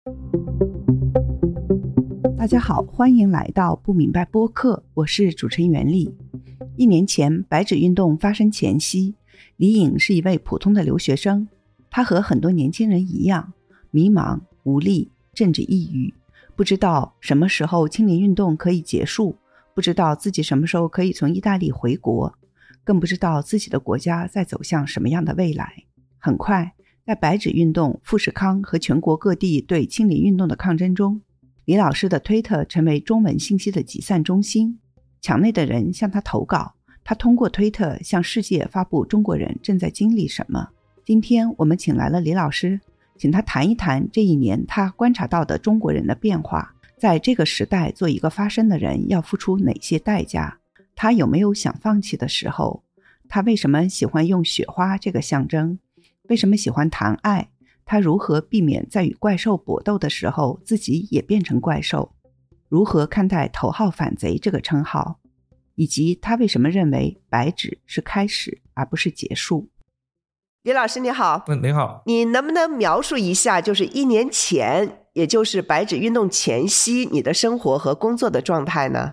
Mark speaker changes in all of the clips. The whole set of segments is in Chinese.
Speaker 1: 大家好，欢迎来到不明白播客，我是主持人袁丽。1年前白纸运动发生前夕，李颖是一位普通的留学生，他和很多年轻人一样，迷茫、无力、政治抑郁，不知道什么时候青年运动可以结束，不知道自己什么时候可以从意大利回国，更不知道自己的国家在走向什么样的未来。很快，在白纸运动、富士康和全国各地对青年运动的抗争中，李老师的推特成为中文信息的集散中心，墙内的人向他投稿，他通过推特向世界发布中国人正在经历什么。今天我们请来了李老师，请他谈一谈这一年他观察到的中国人的变化，在这个时代做一个发声的人要付出哪些代价，他有没有想放弃的时候，他为什么喜欢用雪花这个象征，为什么喜欢谈爱，他如何避免在与怪兽搏斗的时候自己也变成怪兽，如何看待头号反贼这个称号，以及他为什么认为白纸是开始而不是结束。李老师你好。
Speaker 2: 你好。
Speaker 1: 你能不能描述一下就是1年前，也就是白纸运动前夕，你的生活和工作的状态呢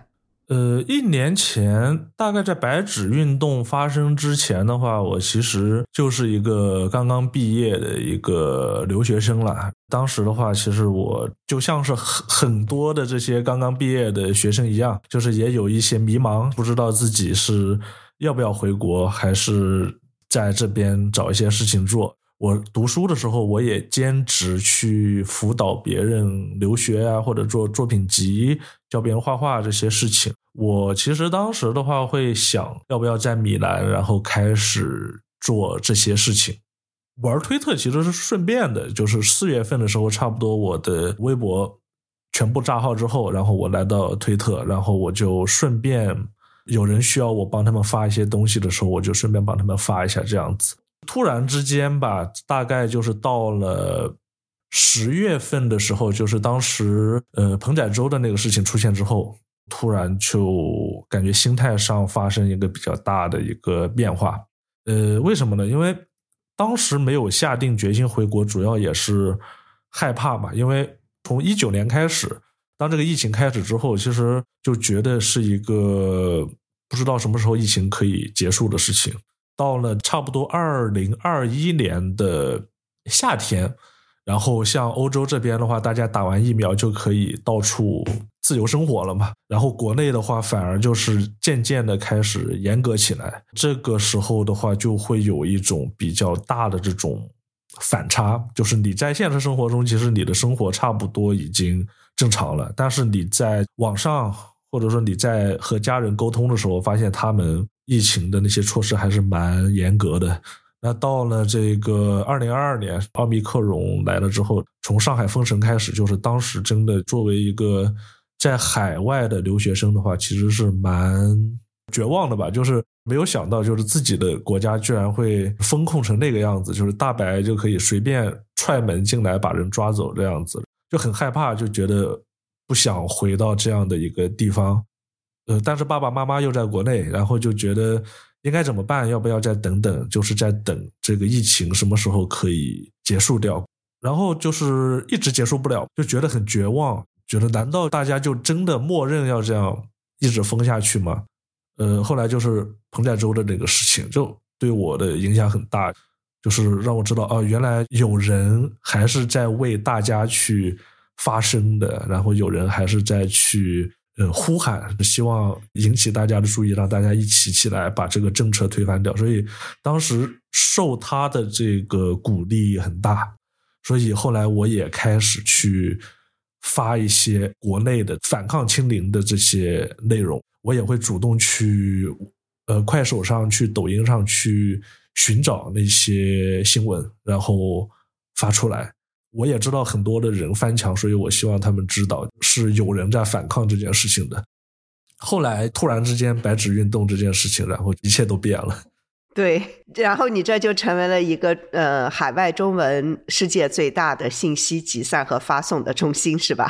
Speaker 2: ？1年前，大概在白纸运动发生之前的话，我其实就是一个刚刚毕业的一个留学生了。当时的话，其实我就像是很多的这些刚刚毕业的学生一样，就是也有一些迷茫，不知道自己是要不要回国，还是在这边找一些事情做。我读书的时候，我也兼职去辅导别人留学啊，或者做作品集，教别人画画这些事情。我其实当时的话会想，要不要在米兰，然后开始做这些事情。玩推特其实是顺便的，就是4月份的时候，差不多我的微博全部炸号之后，然后我来到推特，然后我就顺便有人需要我帮他们发一些东西的时候，我就顺便帮他们发一下这样子。突然之间吧，大概就是到了10月份的时候，就是当时彭仔洲的那个事情出现之后，突然就感觉心态上发生一个比较大的一个变化。为什么呢？因为当时没有下定决心回国，主要也是害怕嘛。因为从19年开始，当这个疫情开始之后，其实就觉得是一个不知道什么时候疫情可以结束的事情。到了差不多2021年的夏天，然后像欧洲这边的话，大家打完疫苗就可以到处自由生活了嘛，然后国内的话反而就是渐渐的开始严格起来。这个时候的话就会有一种比较大的这种反差，就是你在现实生活中其实你的生活差不多已经正常了，但是你在网上或者说你在和家人沟通的时候，发现他们疫情的那些措施还是蛮严格的。那到了这个2022年奥密克戎来了之后，从上海封城开始，就是当时真的作为一个在海外的留学生的话，其实是蛮绝望的吧，就是没有想到就是自己的国家居然会封控成那个样子，就是大白就可以随便踹门进来把人抓走这样子，就很害怕，就觉得不想回到这样的一个地方。但是爸爸妈妈又在国内，然后就觉得应该怎么办，要不要再等等，就是在等这个疫情什么时候可以结束掉。然后就是一直结束不了，就觉得很绝望，觉得难道大家就真的默认要这样一直封下去吗？后来就是彭仔洲的这个事情，就对我的影响很大，就是让我知道原来有人还是在为大家去发声的，然后有人还是在去呼喊，希望引起大家的注意，让大家一起起来把这个政策推翻掉。所以当时受他的这个鼓励很大，所以后来我也开始去发一些国内的反抗清零的这些内容，我也会主动去快手上去抖音上去寻找那些新闻，然后发出来。我也知道很多的人翻墙，所以我希望他们知道是有人在反抗这件事情的。后来突然之间白纸运动这件事情，然后一切都变了。
Speaker 1: 对，然后你这就成为了一个海外中文世界最大的信息集散和发送的中心，是吧？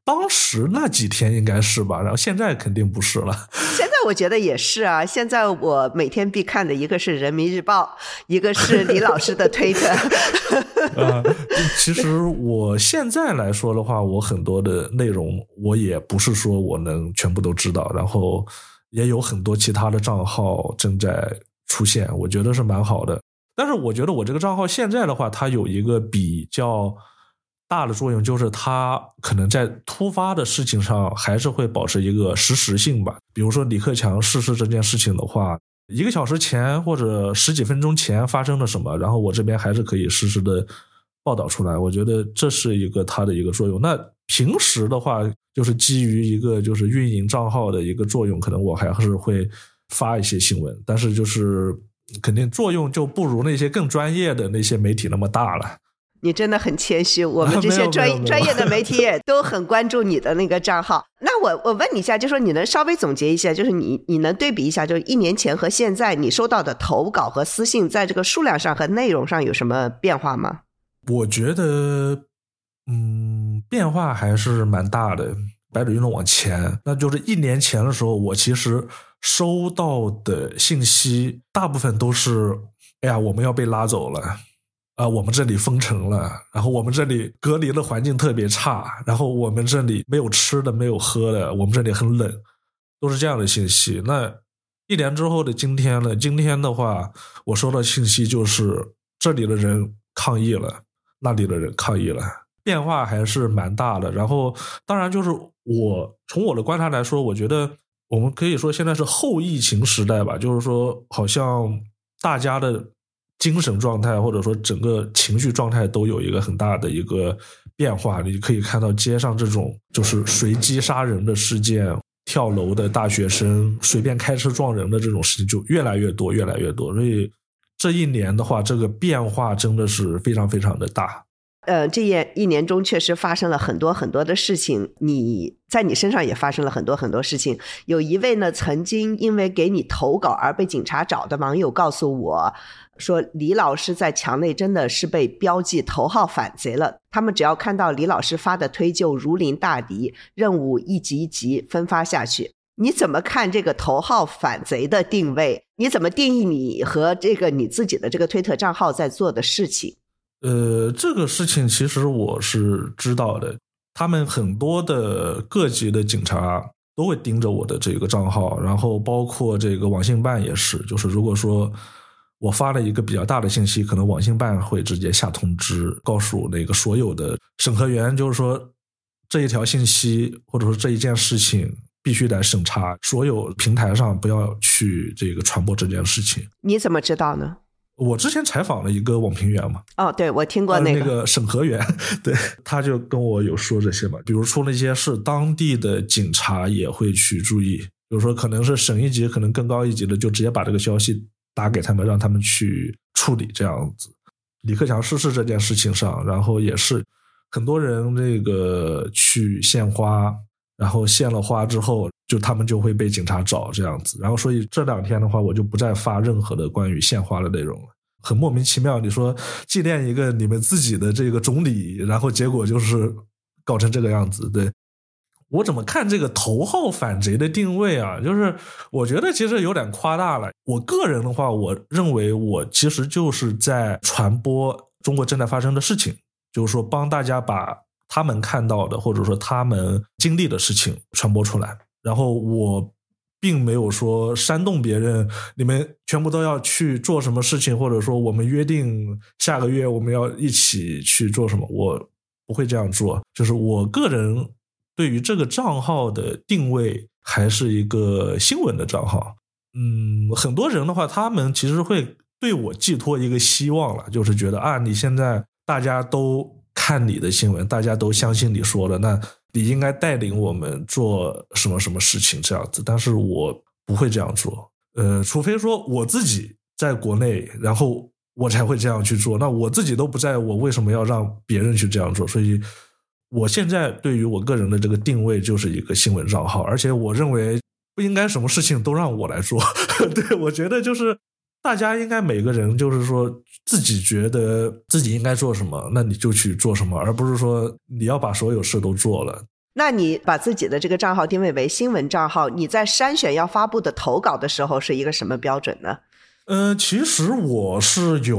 Speaker 2: 当时那几天应该是吧，然后现在肯定不是了。
Speaker 1: 现在我觉得也是啊，现在我每天必看的一个是人民日报，一个是李老师的推特。
Speaker 2: 其实我现在来说的话，我很多的内容我也不是说我能全部都知道，然后也有很多其他的账号正在出现，我觉得是蛮好的。但是我觉得我这个账号现在的话，它有一个比较大的作用，就是它可能在突发的事情上还是会保持一个实时性吧。比如说李克强逝世这件事情的话，1个小时前或者10几分钟前发生了什么，然后我这边还是可以实时的报道出来，我觉得这是一个它的一个作用。那平时的话，就是基于一个就是运营账号的一个作用，可能我还是会发一些新闻，但是就是肯定作用就不如那些更专业的那些媒体那么大了。
Speaker 1: 你真的很谦虚，我们这些专业的媒体也都很关注你的那个账号。那我问你一下，就说你能稍微总结一下，就是你能对比一下，就是1年前和现在你收到的投稿和私信，在这个数量上和内容上有什么变化吗？
Speaker 2: 我觉得变化还是蛮大的。白纸运动往前，那就是1年前的时候，我其实收到的信息大部分都是哎呀我们要被拉走了我们这里封城了，然后我们这里隔离的环境特别差，然后我们这里没有吃的没有喝的，我们这里很冷，都是这样的信息。那1年之后的今天呢，今天的话我收到信息就是这里的人抗议了，那里的人抗议了，变化还是蛮大的。然后当然就是从我的观察来说，我觉得我们可以说现在是后疫情时代吧，就是说好像大家的精神状态或者说整个情绪状态都有一个很大的一个变化。你可以看到街上这种就是随机杀人的事件，跳楼的大学生，随便开车撞人的这种事情就越来越多越来越多。所以这1年的话，这个变化真的是非常非常的大。
Speaker 1: 这1年中确实发生了很多很多的事情，你在你身上也发生了很多很多事情。有一位呢，曾经因为给你投稿而被警察找的网友告诉我说，李老师在墙内真的是被标记头号反贼了，他们只要看到李老师发的推就如临大敌，任务一级一级分发下去。你怎么看这个头号反贼的定位？你怎么定义你和这个你自己的这个推特账号在做的事情？
Speaker 2: 这个事情其实我是知道的，他们很多的各级的警察都会盯着我的这个账号，然后包括这个网信办也是，就是如果说我发了一个比较大的信息，可能网信办会直接下通知告诉那个所有的审核员，就是说这一条信息或者说这一件事情必须得审查，所有平台上不要去这个传播这件事情。
Speaker 1: 你怎么知道呢？
Speaker 2: 我之前采访了一个网评员嘛，
Speaker 1: 对，我听过那
Speaker 2: 个审核员，对，他就跟我有说这些嘛，比如出了一些事，当地的警察也会去注意，比如说可能是省一级，可能更高一级的，就直接把这个消息打给他们，让他们去处理这样子。李克强逝世这件事情上，然后也是很多人那个去献花，然后献了花之后，就他们就会被警察找这样子。然后所以这2天的话，我就不再发任何的关于献花的内容了。很莫名其妙，你说纪念一个你们自己的这个总理，然后结果就是搞成这个样子。对，我怎么看这个头号反贼的定位啊，就是我觉得其实有点夸大了。我个人的话，我认为我其实就是在传播中国正在发生的事情，就是说帮大家把他们看到的或者说他们经历的事情传播出来。然后我并没有说煽动别人你们全部都要去做什么事情，或者说我们约定下个月我们要一起去做什么，我不会这样做。就是我个人对于这个账号的定位还是一个新闻的账号。很多人的话他们其实会对我寄托一个希望了，就是觉得你现在大家都看你的新闻，大家都相信你说的，那你应该带领我们做什么什么事情这样子。但是我不会这样做，除非说我自己在国内，然后我才会这样去做。那我自己都不在，我为什么要让别人去这样做？所以我现在对于我个人的这个定位就是一个新闻账号，而且我认为不应该什么事情都让我来做。对，我觉得就是大家应该每个人就是说自己觉得自己应该做什么，那你就去做什么，而不是说你要把所有事都做了。
Speaker 1: 那你把自己的这个账号定位为新闻账号，你在筛选要发布的投稿的时候是一个什么标准呢？
Speaker 2: 其实我是有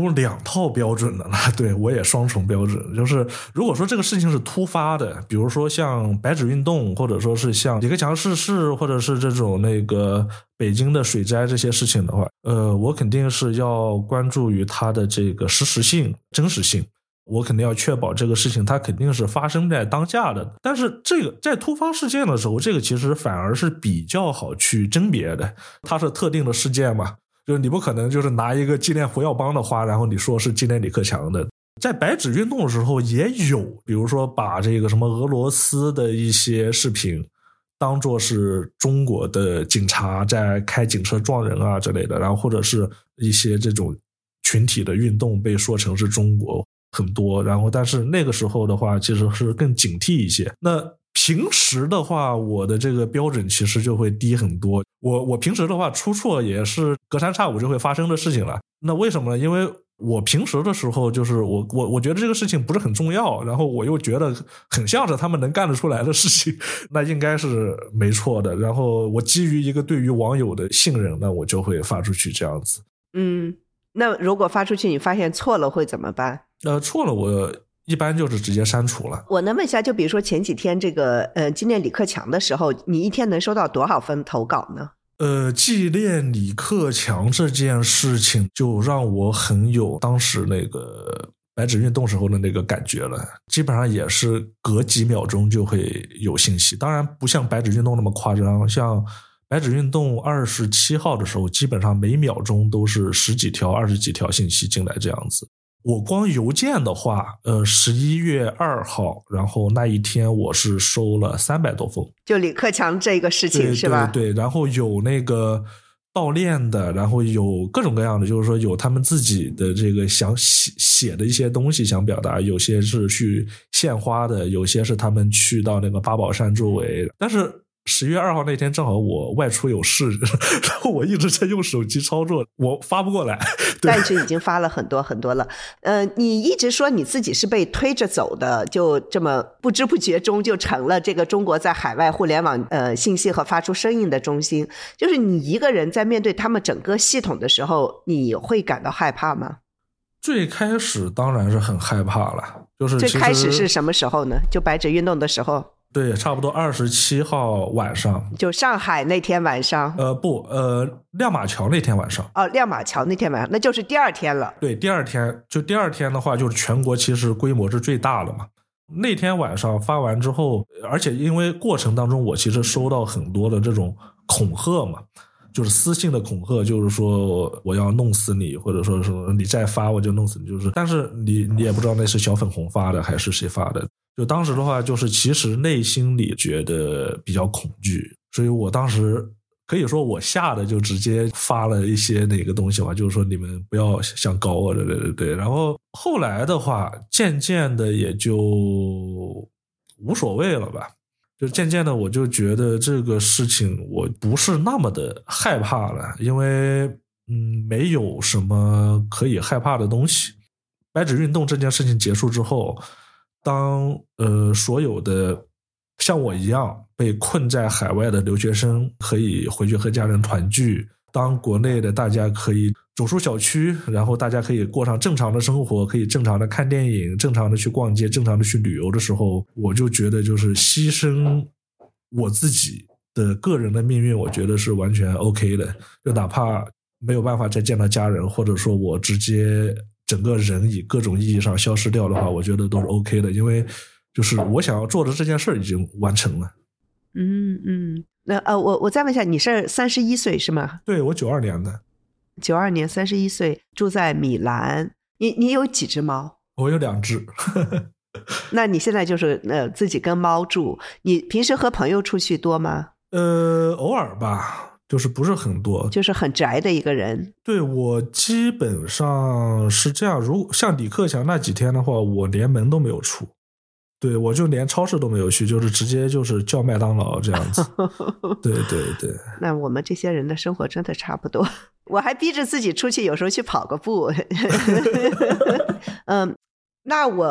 Speaker 2: 2套标准的了，对，我也双重标准。就是如果说这个事情是突发的，比如说像白纸运动，或者说是像李克强逝世，或者是这种那个北京的水灾这些事情的话，我肯定是要关注于它的这个实时性、真实性。我肯定要确保这个事情它肯定是发生在当下的。但是这个在突发事件的时候，这个其实反而是比较好去甄别的，它是特定的事件嘛。就是你不可能就是拿一个纪念胡耀邦的花，然后你说是纪念李克强的。在白纸运动的时候也有，比如说把这个什么俄罗斯的一些视频当作是中国的警察在开警车撞人啊之类的，然后或者是一些这种群体的运动被说成是中国很多，然后但是那个时候的话其实是更警惕一些。那平时的话我的这个标准其实就会低很多，我平时的话出错也是隔三差五就会发生的事情了。那为什么呢？因为我平时的时候就是我觉得这个事情不是很重要，然后我又觉得很像是他们能干得出来的事情，那应该是没错的，然后我基于一个对于网友的信任，那我就会发出去这样子。
Speaker 1: 那如果发出去你发现错了会怎么办？
Speaker 2: 错了我一般就是直接删除了。
Speaker 1: 我能问一下，就比如说前几天这个纪念李克强的时候，你一天能收到多少份投稿呢？
Speaker 2: 纪念李克强这件事情就让我很有当时那个白纸运动时候的那个感觉了，基本上也是隔几秒钟就会有信息。当然不像白纸运动那么夸张，像白纸运动27号的时候基本上每秒钟都是10几条20几条信息进来这样子。我光邮件的话11月2号然后那一天我是收了300多封，就李克强这个事情是吧？对，然后有那个悼念的，然后有各种各样的，就是说有他们自己的这个想写的一些东西想表达，有些是去献花的，有些是他们去到那个八宝山周围。但是11月2号那天正好我外出有事，然后我一直在用手机操作，我发不过来。但是已经发了很多很多了。你一直说你自己是被推着走的，就这么不知不觉中就成了这个中国在海外互联网信息和发出声音的中心。就是你一个人在面对他们整个系统的时候，你会感到害怕吗？最开始当然是很害怕了，就是最开始是什么时候呢？就白纸运动的时候。对，差不多27号晚上，就上海那天晚上。亮马桥那天晚上。亮马桥那天晚上，那就是第二天了。对，第二天的话，就是全国其实规模是最大的嘛。那天晚上发完之后，而且因为过程当中我其实收到很多的这种恐吓嘛，就是私信的恐吓，就是说我要弄死你，或者说你再发我就弄死你，就是但是你也不知道那是小粉红发的还是谁发的。就当时的话就是其实内心里觉得比较恐惧，所以我当时可以说我吓得就直接发了一些那个东西嘛，就是说你们不要想搞我的，对。然后后来的话渐渐的也就无所谓了吧，就渐渐的我就觉得这个事情我不是那么的害怕了，因为没有什么可以害怕的东西。白纸运动这件事情结束之后，当所有的像我一样被困在海外的留学生可以回去和家人团聚，当国内的大家可以走出小区，然后大家可以过上正常的生活，可以正常的看电影，正常的去逛街，正常的去旅游的时候，我就觉得就是牺牲我自己的个人的命运，我觉得是完全 OK 的。就哪怕没有办法再见到家人，或者说我直接整个人以各种意义上消失掉的话，我觉得都是 OK 的，因为就是我想要做的这件事已经完成了。那我再问一下，你是31岁是吗？对，我92年的。92年31岁，住在米兰。你有几只猫？我有2只。那你现在就是自己跟猫住，你平时和朋友出去多吗？偶尔吧，就是不是很多，就是很宅的一个人。对，我基本上是这样，如果像李克强那几天的话，我连门都没有出。对，我就连超市都没有去，就是直接就是叫麦当劳这样子。对。那我们这些人的生活真的差不多。我还逼着自己出去，有时候去跑个步。那我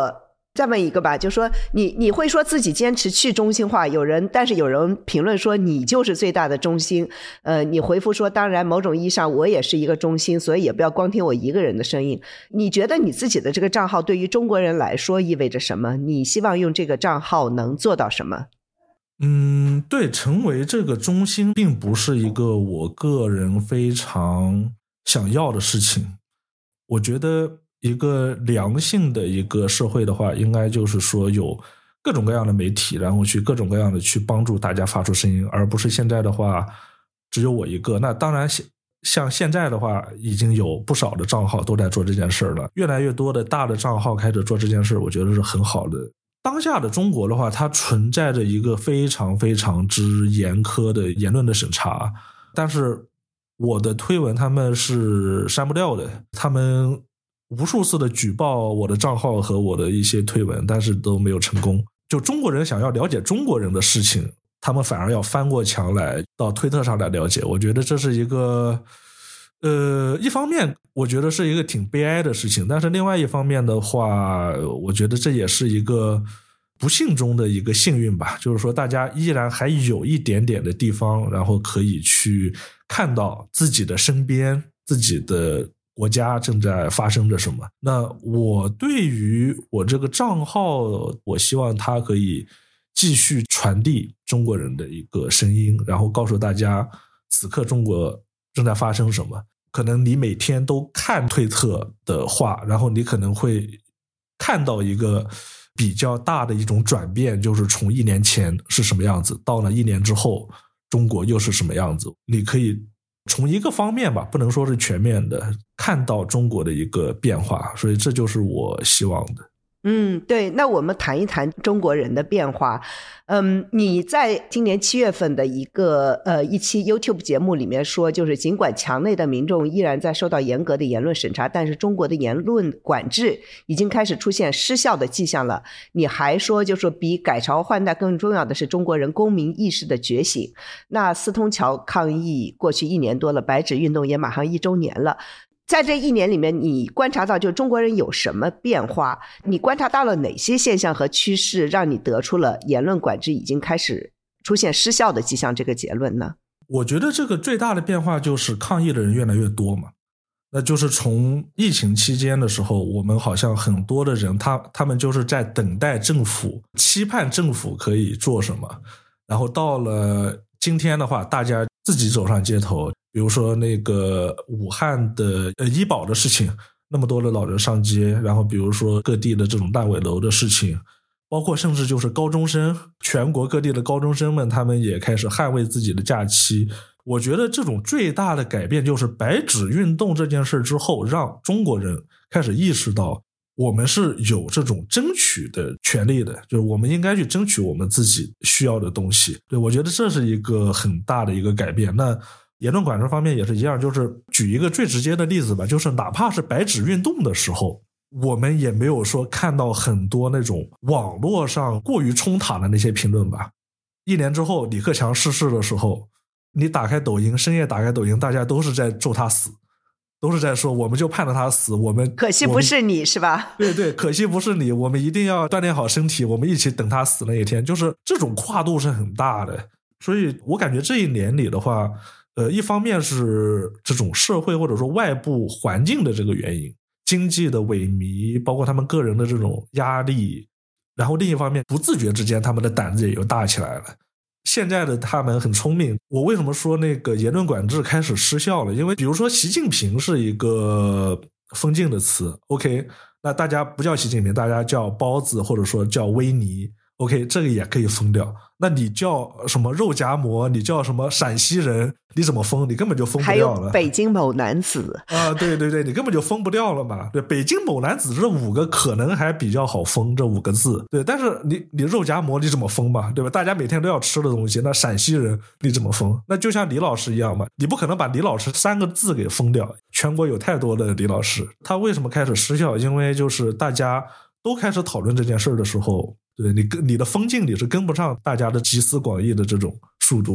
Speaker 1: 再问一个吧，就说你会说自己坚持去中心化，但是有人评论说你就是最大的中心，你回复说当然某种意义上我也是一个中心，所以也不要光听我一个人的声音。你觉得你自己的这个账号对于中国人来说意味着什么？你希望用这个账号能做到什么？
Speaker 2: 对，成为这个中心并不是一个我个人非常想要的事情。我觉得一个良性的一个社会的话，应该就是说有各种各样的媒体，然后去各种各样的去帮助大家发出声音，而不是现在的话只有我一个。那当然像现在的话已经有不少的账号都在做这件事了，越来越多的大的账号开始做这件事，我觉得是很好的。当下的中国的话，它存在着一个非常非常之严苛的言论的审查，但是我的推文他们是删不掉的，他们无数次的举报我的账号和我的一些推文，但是都没有成功。就中国人想要了解中国人的事情，他们反而要翻过墙来到推特上来了解。我觉得这是一个一方面我觉得是一个挺悲哀的事情，但是另外一方面的话，我觉得这也是一个不幸中的一个幸运吧，就是说大家依然还有一点点的地方，然后可以去看到自己的身边自己的国家正在发生着什么。那我对于我这个账号，我希望它可以继续传递中国人的一个声音，然后告诉大家此刻中国正在发生什么。可能你每天都看推特的话，然后你可能会看到一个比较大的一种转变，就是从1年前是什么样子，到了1年之后中国又是什么样子。你可以从一个方面吧，不能说是全面的，看到中国的一个变化，所以这就是我希望的。
Speaker 1: 对，那我们谈一谈中国人的变化。你在今年7月份的一期 YouTube 节目里面说，就是尽管墙内的民众依然在受到严格的言论审查，但是中国的言论管制已经开始出现失效的迹象了。你还说，就是比改朝换代更重要的是中国人公民意识的觉醒。那四通桥抗议过去1年多了，白纸运动也马上1周年了。在这1年里面，你观察到就中国人有什么变化？你观察到了哪些现象和趋势，让你得出了言论管制已经开始出现失效的迹象这个结论呢？
Speaker 2: 我觉得这个最大的变化就是抗议的人越来越多嘛。那就是从疫情期间的时候，我们好像很多的人他们就是在等待政府，期盼政府可以做什么，然后到了今天的话，大家自己走上街头。比如说那个武汉的医保的事情，那么多的老人上街，然后比如说各地的这种烂尾楼的事情，包括甚至就是高中生，全国各地的高中生们，他们也开始捍卫自己的假期。我觉得这种最大的改变就是白纸运动这件事之后，让中国人开始意识到我们是有这种争取的权利的，就是我们应该去争取我们自己需要的东西。对，我觉得这是一个很大的一个改变。那言论管制方面也是一样，就是举一个最直接的例子吧，就是哪怕是白纸运动的时候，我们也没有说看到很多那种网络上过于冲塔的那些评论吧。1年之后李克强逝世的时候，你打开抖音，深夜打开抖音，大家都是在咒他死，都是在说我们就盼着他死，
Speaker 1: 可惜不是你，是吧？
Speaker 2: 对，可惜不是你，我们一定要锻炼好身体，我们一起等他死那一天。就是这种跨度是很大的。所以我感觉这1年里的话，一方面是这种社会或者说外部环境的这个原因，经济的萎靡，包括他们个人的这种压力，然后另一方面不自觉之间他们的胆子也又大起来了。现在的他们很聪明，我为什么说那个言论管制开始失效了？因为比如说习近平是一个封禁的词 ，OK， 那大家不叫习近平，大家叫包子或者说叫维尼，OK， 这个也可以封掉。那你叫什么肉夹馍，你叫什么陕西人，你怎么封？你根本就封不掉了。
Speaker 1: 还有北京某男子
Speaker 2: 啊，对，你根本就封不掉了嘛。对，北京某男子这5个可能还比较好封，这5个字。对，但是你肉夹馍你怎么封嘛？对吧？大家每天都要吃的东西，那陕西人你怎么封？那就像李老师一样嘛，你不可能把李老师3个字给封掉。全国有太多的李老师，他为什么开始失效？因为就是大家都开始讨论这件事的时候，对你的风境你是跟不上大家的集思广益的这种速度的。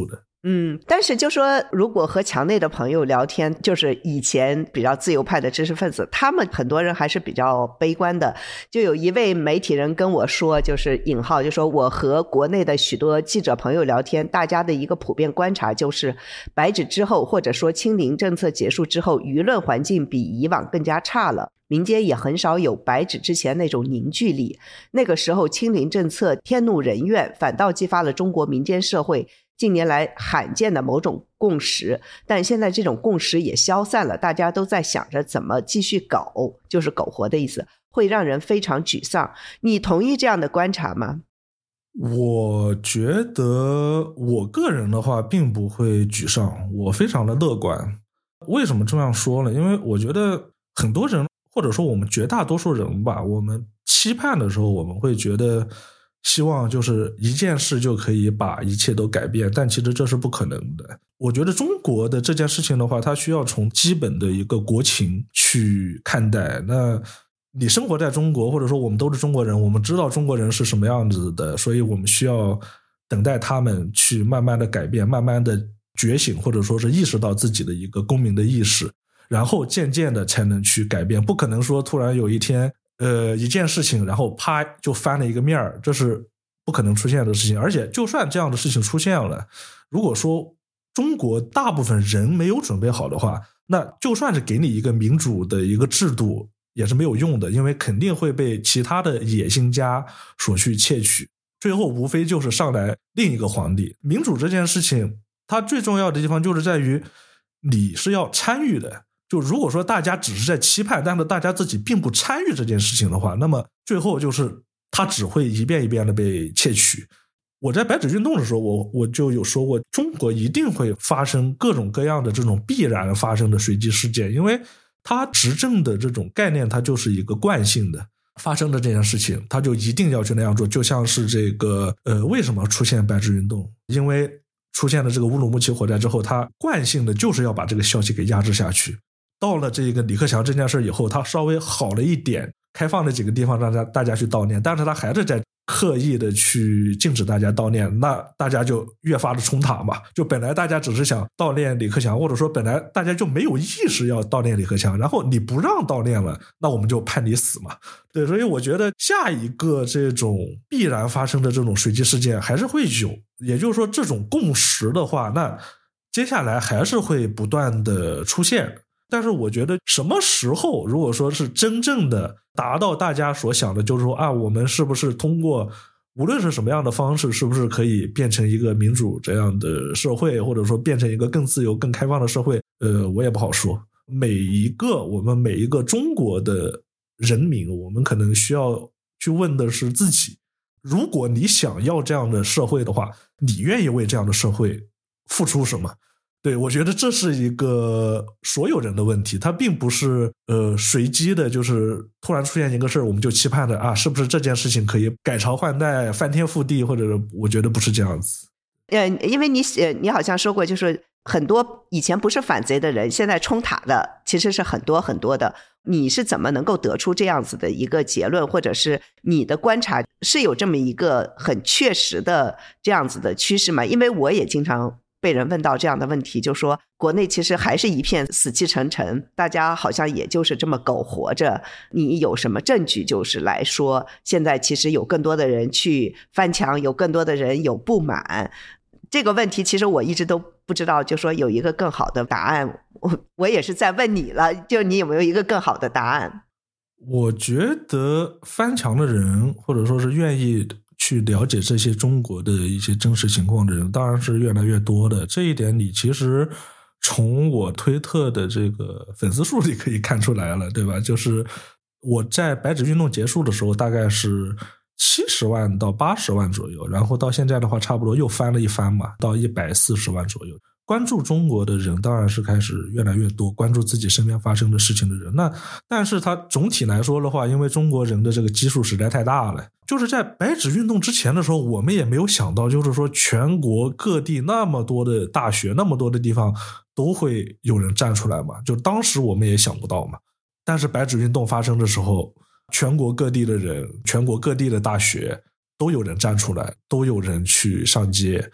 Speaker 1: 但是就说如果和墙内的朋友聊天，就是以前比较自由派的知识分子，他们很多人还是比较悲观的。就有一位媒体人跟我说，就是引号，就说我和国内的许多记者朋友聊天，大家的一个普遍观察就是白纸之后，或者说清零政策结束之后，舆论环境比以往更加差了，民间也很少有白纸之前那种凝聚力。那个时候清零政策天怒人怨，反倒激发了中国民间社会近年来罕见的某种共识，但现在这种共识也消散了，大家都在想着怎么继续苟，就是苟活的意思，会让人非常沮丧。你同意这样的观察吗？
Speaker 2: 我觉得我个人的话并不会沮丧，我非常的乐观。为什么这样说呢？因为我觉得很多人，或者说我们绝大多数人吧，我们期盼的时候，我们会觉得希望就是一件事就可以把一切都改变，但其实这是不可能的。我觉得中国的这件事情的话，它需要从基本的一个国情去看待。那你生活在中国，或者说我们都是中国人，我们知道中国人是什么样子的，所以我们需要等待他们去慢慢的改变，慢慢的觉醒，或者说是意识到自己的一个公民的意识，然后渐渐的才能去改变。不可能说突然有一天一件事情然后啪就翻了一个面儿，这是不可能出现的事情。而且就算这样的事情出现了，如果说中国大部分人没有准备好的话，那就算是给你一个民主的一个制度也是没有用的，因为肯定会被其他的野心家所去窃取，最后无非就是上来另一个皇帝。民主这件事情它最重要的地方就是在于你是要参与的，就如果说大家只是在期盼，但是大家自己并不参与这件事情的话，那么最后就是它只会一遍一遍的被窃取。我在白纸运动的时候，我就有说过，中国一定会发生各种各样的这种必然发生的随机事件，因为它执政的这种概念，它就是一个惯性的发生的这件事情，它就一定要去那样做。就像是这个为什么出现白纸运动？因为出现了这个乌鲁木齐火灾之后，它惯性的就是要把这个消息给压制下去。到了这个李克强这件事以后，他稍微好了一点，开放了几个地方让大家去悼念，但是他还是在刻意的去禁止大家悼念，那大家就越发的冲塔嘛。就本来大家只是想悼念李克强，或者说本来大家就没有意识要悼念李克强，然后你不让悼念了，那我们就判你死嘛。对，所以我觉得下一个这种必然发生的这种随机事件还是会有，也就是说这种共识的话，那接下来还是会不断的出现。但是我觉得什么时候如果说是真正的达到大家所想的，就是说啊，我们是不是通过无论是什么样的方式，是不是可以变成一个民主这样的社会，或者说变成一个更自由更开放的社会，我也不好说。我们每一个中国的人民，我们可能需要去问的是自己，如果你想要这样的社会的话，你愿意为这样的社会付出什么？对，我觉得这是一个所有人的问题，它并不是随机的，就是突然出现一个事儿，我们就期盼着啊，是不是这件事情可以改朝换代、翻天覆地，或者我觉得不是这样子。
Speaker 1: 因为你好像说过，就是很多以前不是反贼的人，现在冲塔的其实是很多很多的。你是怎么能够得出这样子的一个结论，或者是你的观察是有这么一个很确实的这样子的趋势吗？因为我也经常被人问到这样的问题，就说国内其实还是一片死气沉沉，大家好像也就是这么苟活着。你有什么证据就是来说现在其实有更多的人去翻墙，有更多的人有不满？这个问题其实我一直都不知道，就说有一个更好的答案。我也是在问你了，就你有没有一个更好的答案？
Speaker 2: 我觉得翻墙的人，或者说是愿意去了解这些中国的一些真实情况的人，当然是越来越多的。这一点你其实从我推特的这个粉丝数里可以看出来了，对吧？就是我在白纸运动结束的时候大概是70万到80万左右，然后到现在的话差不多又翻了一番嘛，到140万左右。关注中国的人当然是开始越来越多，关注自己身边发生的事情的人。但是它总体来说的话，因为中国人的这个基数实在太大了，就是在白纸运动之前的时候，我们也没有想到，就是说全国各地那么多的大学，那么多的地方都会有人站出来嘛，就当时我们也想不到嘛。但是白纸运动发生的时候，全国各地的人，全国各地的大学都有人站出来，都有人去上街。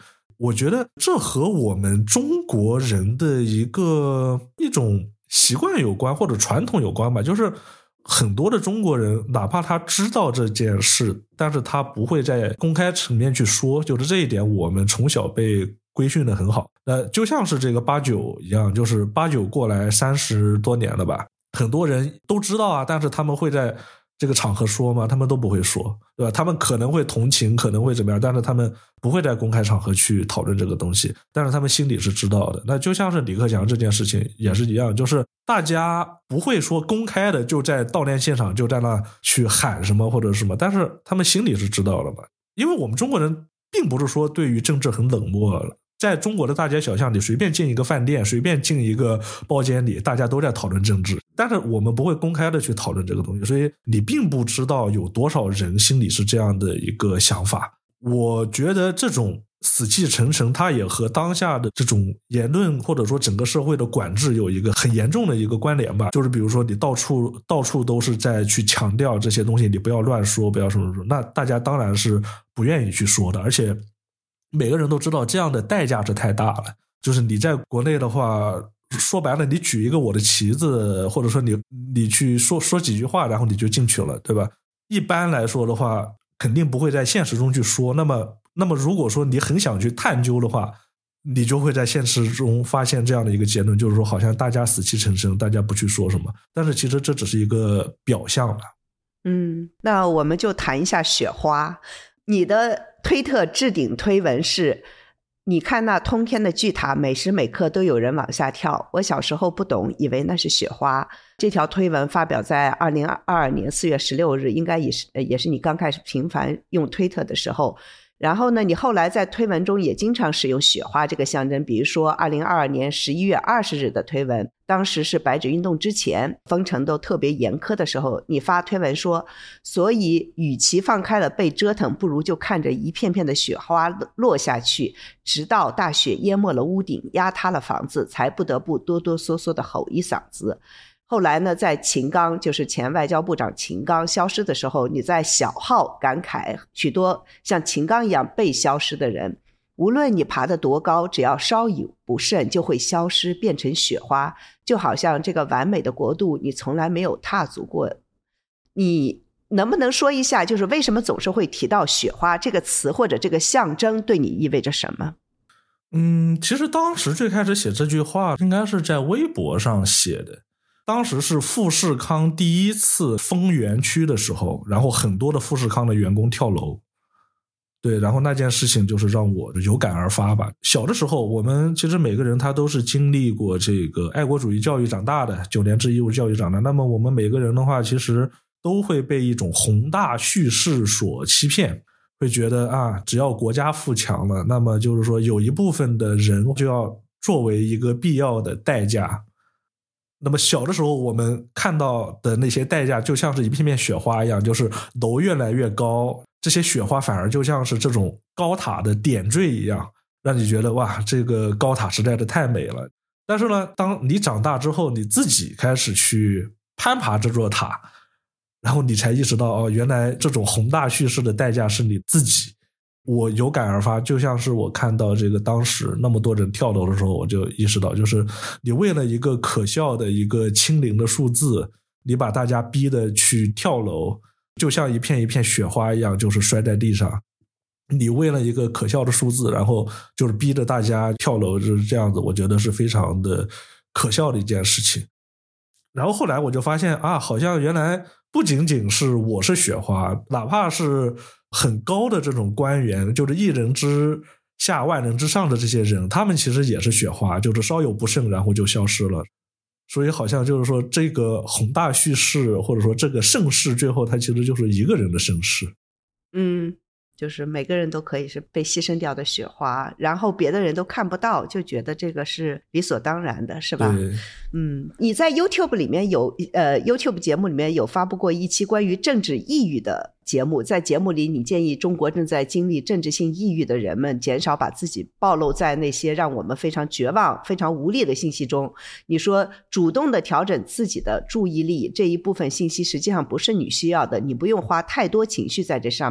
Speaker 2: 我觉得这和我们中国人的一种习惯有关，或者传统有关吧。就是很多的中国人哪怕他知道这件事，但是他不会在公开层面去说，就是这一点我们从小被规训得很好。就像是这个89一样，就是89过来30多年了吧，很多人都知道啊，但是他们会在这个场合说吗？他们都不会说，对吧？他们可能会同情，可能会怎么样，但是他们不会在公开场合去讨论这个东西，但是他们心里是知道的。那就像是李克强这件事情也是一样，就是大家不会说公开的就在悼念现场就在那去喊什么或者什么，但是他们心里是知道了嘛。因为我们中国人并不是说对于政治很冷漠了，在中国的大街小巷里，随便进一个饭店，随便进一个包间里，大家都在讨论政治，但是我们不会公开的去讨论这个东西，所以你并不知道有多少人心里是这样的一个想法。我觉得这种死气沉沉，它也和当下的这种言论或者说整个社会的管制有一个很严重的一个关联吧。就是比如说你到处都是在去强调这些东西，你不要乱说，不要什么什么，那大家当然是不愿意去说的。而且每个人都知道这样的代价是太大了，就是你在国内的话，说白了，你举一个我的旗子，或者说你去说几句话，然后你就进去了，对吧？一般来说的话，肯定不会在现实中去说。那么如果说你很想去探究的话，你就会在现实中发现这样的一个结论，就是说好像大家死气沉沉，大家不去说什么，但是其实这只是一个表象吧。
Speaker 1: 那我们就谈一下雪花。你的推特置顶推文是，你看那通天的巨塔，每时每刻都有人往下跳，我小时候不懂，以为那是雪花。这条推文发表在2022年4月16日，应该也是你刚开始频繁用推特的时候。然后呢，你后来在推文中也经常使用雪花这个象征，比如说2022年11月20日的推文，当时是白纸运动之前，封城都特别严苛的时候，你发推文说，所以与其放开了被折腾，不如就看着一片片的雪花落下去，直到大雪淹没了屋顶，压塌了房子，才不得不哆哆嗦嗦的吼一嗓子。后来呢，在秦刚，就是前外交部长秦刚消失的时候，你在小号感慨许多像秦刚一样被消失的人，无论你爬得多高，只要稍有不慎就会消失，变成雪花，就好像这个完美的国度你从来没有踏足过。你能不能说一下，就是为什么总是会提到雪花这个词或者这个象征对你意味着什么？
Speaker 2: 其实当时最开始写这句话应该是在微博上写的。当时是富士康第一次封园区的时候，然后很多的富士康的员工跳楼。对，然后那件事情就是让我有感而发吧。小的时候，我们其实每个人他都是经历过这个爱国主义教育长大的，9年制义务教育长大。那么我们每个人的话，其实都会被一种宏大叙事所欺骗，会觉得啊，只要国家富强了，那么就是说有一部分的人就要作为一个必要的代价。那么小的时候我们看到的那些代价就像是一片片雪花一样，就是楼越来越高，这些雪花反而就像是这种高塔的点缀一样，让你觉得哇，这个高塔实在是太美了。但是呢，当你长大之后，你自己开始去攀爬这座塔，然后你才意识到哦，原来这种宏大叙事的代价是你自己。我有感而发，就像是我看到这个当时那么多人跳楼的时候，我就意识到，就是你为了一个可笑的一个清零的数字，你把大家逼得去跳楼，就像一片一片雪花一样，就是摔在地上。你为了一个可笑的数字，然后就是逼着大家跳楼，就是这样子，我觉得是非常的可笑的一件事情。然后后来我就发现啊，好像原来不仅仅是我是雪花，哪怕是很高的这种官员，就是一人之下万人之上的这些人，他们其实也是雪花，就是稍有不慎然后就消失了。所以好像就是说这个宏大叙事或者说这个盛世，最后它其实就是一个人的盛世。
Speaker 1: 就是每个人都可以是被牺牲掉的雪花，然后别的人都看不到，就觉得这个是理所当然的，是吧？你在 YouTube 里面有YouTube 节目里面有发布过一期关于政治抑郁的节目，在节目里你建议中国正在经历政治性抑郁的人们减少把自己暴露在那些让我们非常绝望非常无力的信息中。你说主动的调整自己的注意力，这一部分信息实际上不是你需要的，你不用花太多情绪在这上面。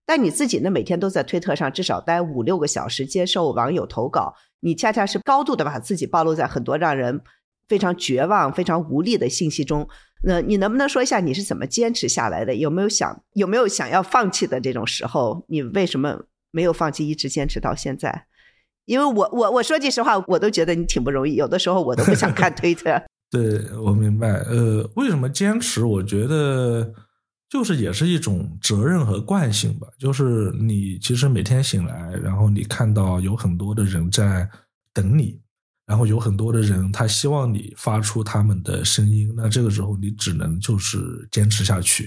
Speaker 1: 但你自己呢，每天都在推特上至少待5-6个小时，接受网友投稿，你恰恰是高度的把自己暴露在很多让人非常绝望、非常无力的信息中。你能不能说一下你是怎么坚持下来的？有没有想要放弃的这种时候？你为什么没有放弃，一直坚持到现在？因为我说句实话，我都觉得你挺不容易，有的时候我都不想看推特。
Speaker 2: 对，我明白。为什么坚持？我觉得就是也是一种责任和惯性吧。就是你其实每天醒来，然后你看到有很多的人在等你，然后有很多的人他希望你发出他们的声音，那这个时候你只能就是坚持下去。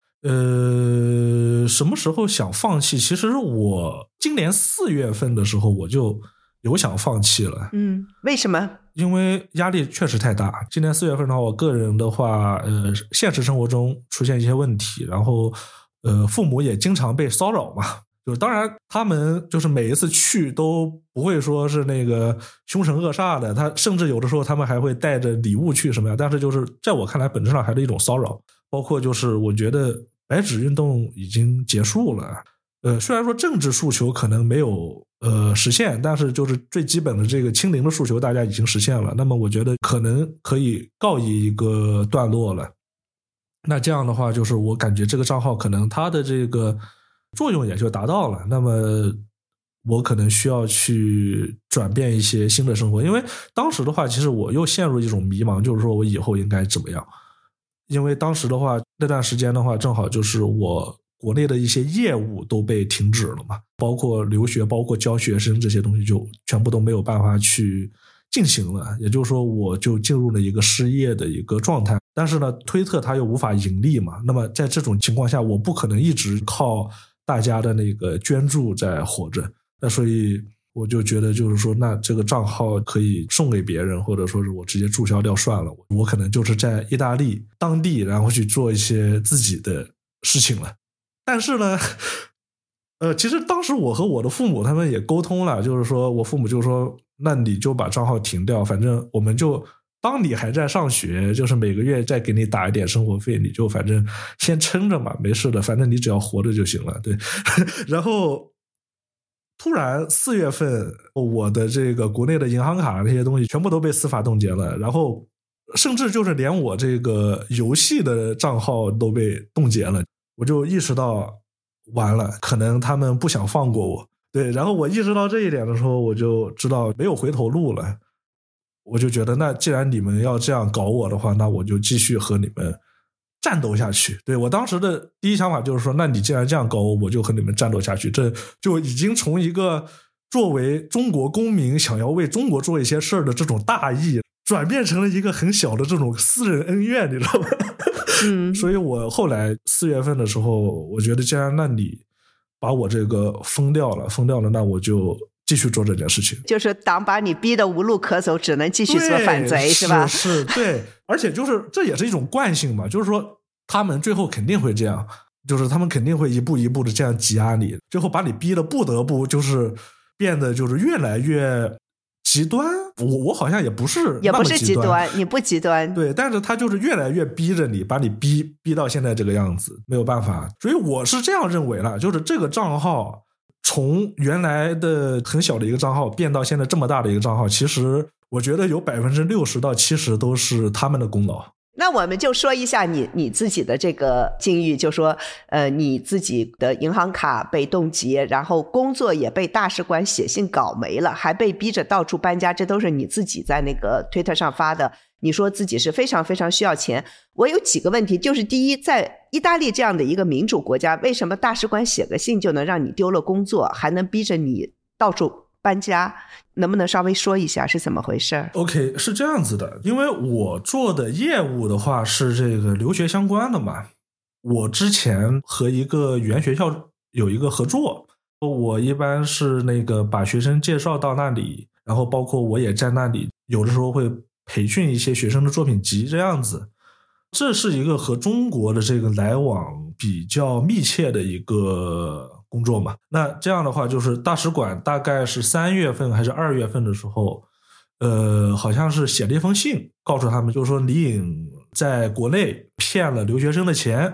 Speaker 2: 什么时候想放弃？其实我今年4月份的时候我就有想放弃了。
Speaker 1: 为什么？
Speaker 2: 因为压力确实太大。今年4月份的话，我个人的话，现实生活中出现一些问题，然后父母也经常被骚扰嘛。就是当然他们就是每一次去都不会说是那个凶神恶煞的，他甚至有的时候他们还会带着礼物去什么样，但是就是在我看来本质上还是一种骚扰。包括就是我觉得白纸运动已经结束了，虽然说政治诉求可能没有实现，但是就是最基本的这个清零的诉求大家已经实现了，那么我觉得可能可以告以一个段落了。那这样的话就是我感觉这个账号可能它的这个作用也就达到了，那么我可能需要去转变一些新的生活。因为当时的话其实我又陷入一种迷茫，就是说我以后应该怎么样。因为当时的话那段时间的话正好就是我国内的一些业务都被停止了嘛，包括留学包括教学生这些东西就全部都没有办法去进行了，也就是说我就进入了一个失业的一个状态。但是呢推特它又无法盈利嘛，那么在这种情况下我不可能一直靠大家的那个捐助在活着，那所以我就觉得就是说那这个账号可以送给别人，或者说是我直接注销掉算了，我可能就是在意大利当地然后去做一些自己的事情了。但是呢其实当时我和我的父母他们也沟通了，就是说我父母就说那你就把账号停掉，反正我们就当你还在上学，就是每个月再给你打一点生活费，你就反正先撑着嘛，没事的，反正你只要活着就行了。对然后突然4月份我的这个国内的银行卡这些东西全部都被司法冻结了，然后甚至就是连我这个游戏的账号都被冻结了，我就意识到完了，可能他们不想放过我。对，然后我意识到这一点的时候，我就知道没有回头路了。我就觉得那既然你们要这样搞我的话，那我就继续和你们战斗下去。对，我当时的第一想法就是说，那你既然这样搞我，我就和你们战斗下去。这就已经从一个作为中国公民想要为中国做一些事儿的这种大义，转变成了一个很小的这种私人恩怨，你知道吗？所以我后来4月份的时候，我觉得既然那你把我这个封掉了，那我就继续做这件事情。
Speaker 1: 就是党把你逼得无路可走，只能继续做反贼，是吧？
Speaker 2: 是，对。而且就是这也是一种惯性嘛，就是说他们最后肯定会这样，就是他们肯定会一步一步的这样挤压你，最后把你逼得不得不就是变得就是越来越极端。我好像也不是
Speaker 1: 极端，你不极端，
Speaker 2: 对，但是他就是越来越逼着你，把你逼到现在这个样子，没有办法。所以我是这样认为了，就是这个账号从原来的很小的一个账号变到现在这么大的一个账号，其实我觉得有60%到70%都是他们的功劳。
Speaker 1: 那我们就说一下你自己的这个境遇，就说你自己的银行卡被冻结，然后工作也被大使馆写信搞没了，还被逼着到处搬家，这都是你自己在那个推特上发的。你说自己是非常非常需要钱。我有几个问题，就是第一，在意大利这样的一个民主国家，为什么大使馆写个信就能让你丢了工作，还能逼着你到处搬家？能不能稍微说一下是怎么回事
Speaker 2: ？OK， 是这样子的，因为我做的业务的话是这个留学相关的嘛。我之前和一个语言学校有一个合作，我一般是那个把学生介绍到那里，然后包括我也在那里有的时候会培训一些学生的作品集这样子。这是一个和中国的这个来往比较密切的一个工作嘛。那这样的话就是大使馆大概是3月份还是2月份的时候好像是写了一封信告诉他们，就是说李颖在国内骗了留学生的钱，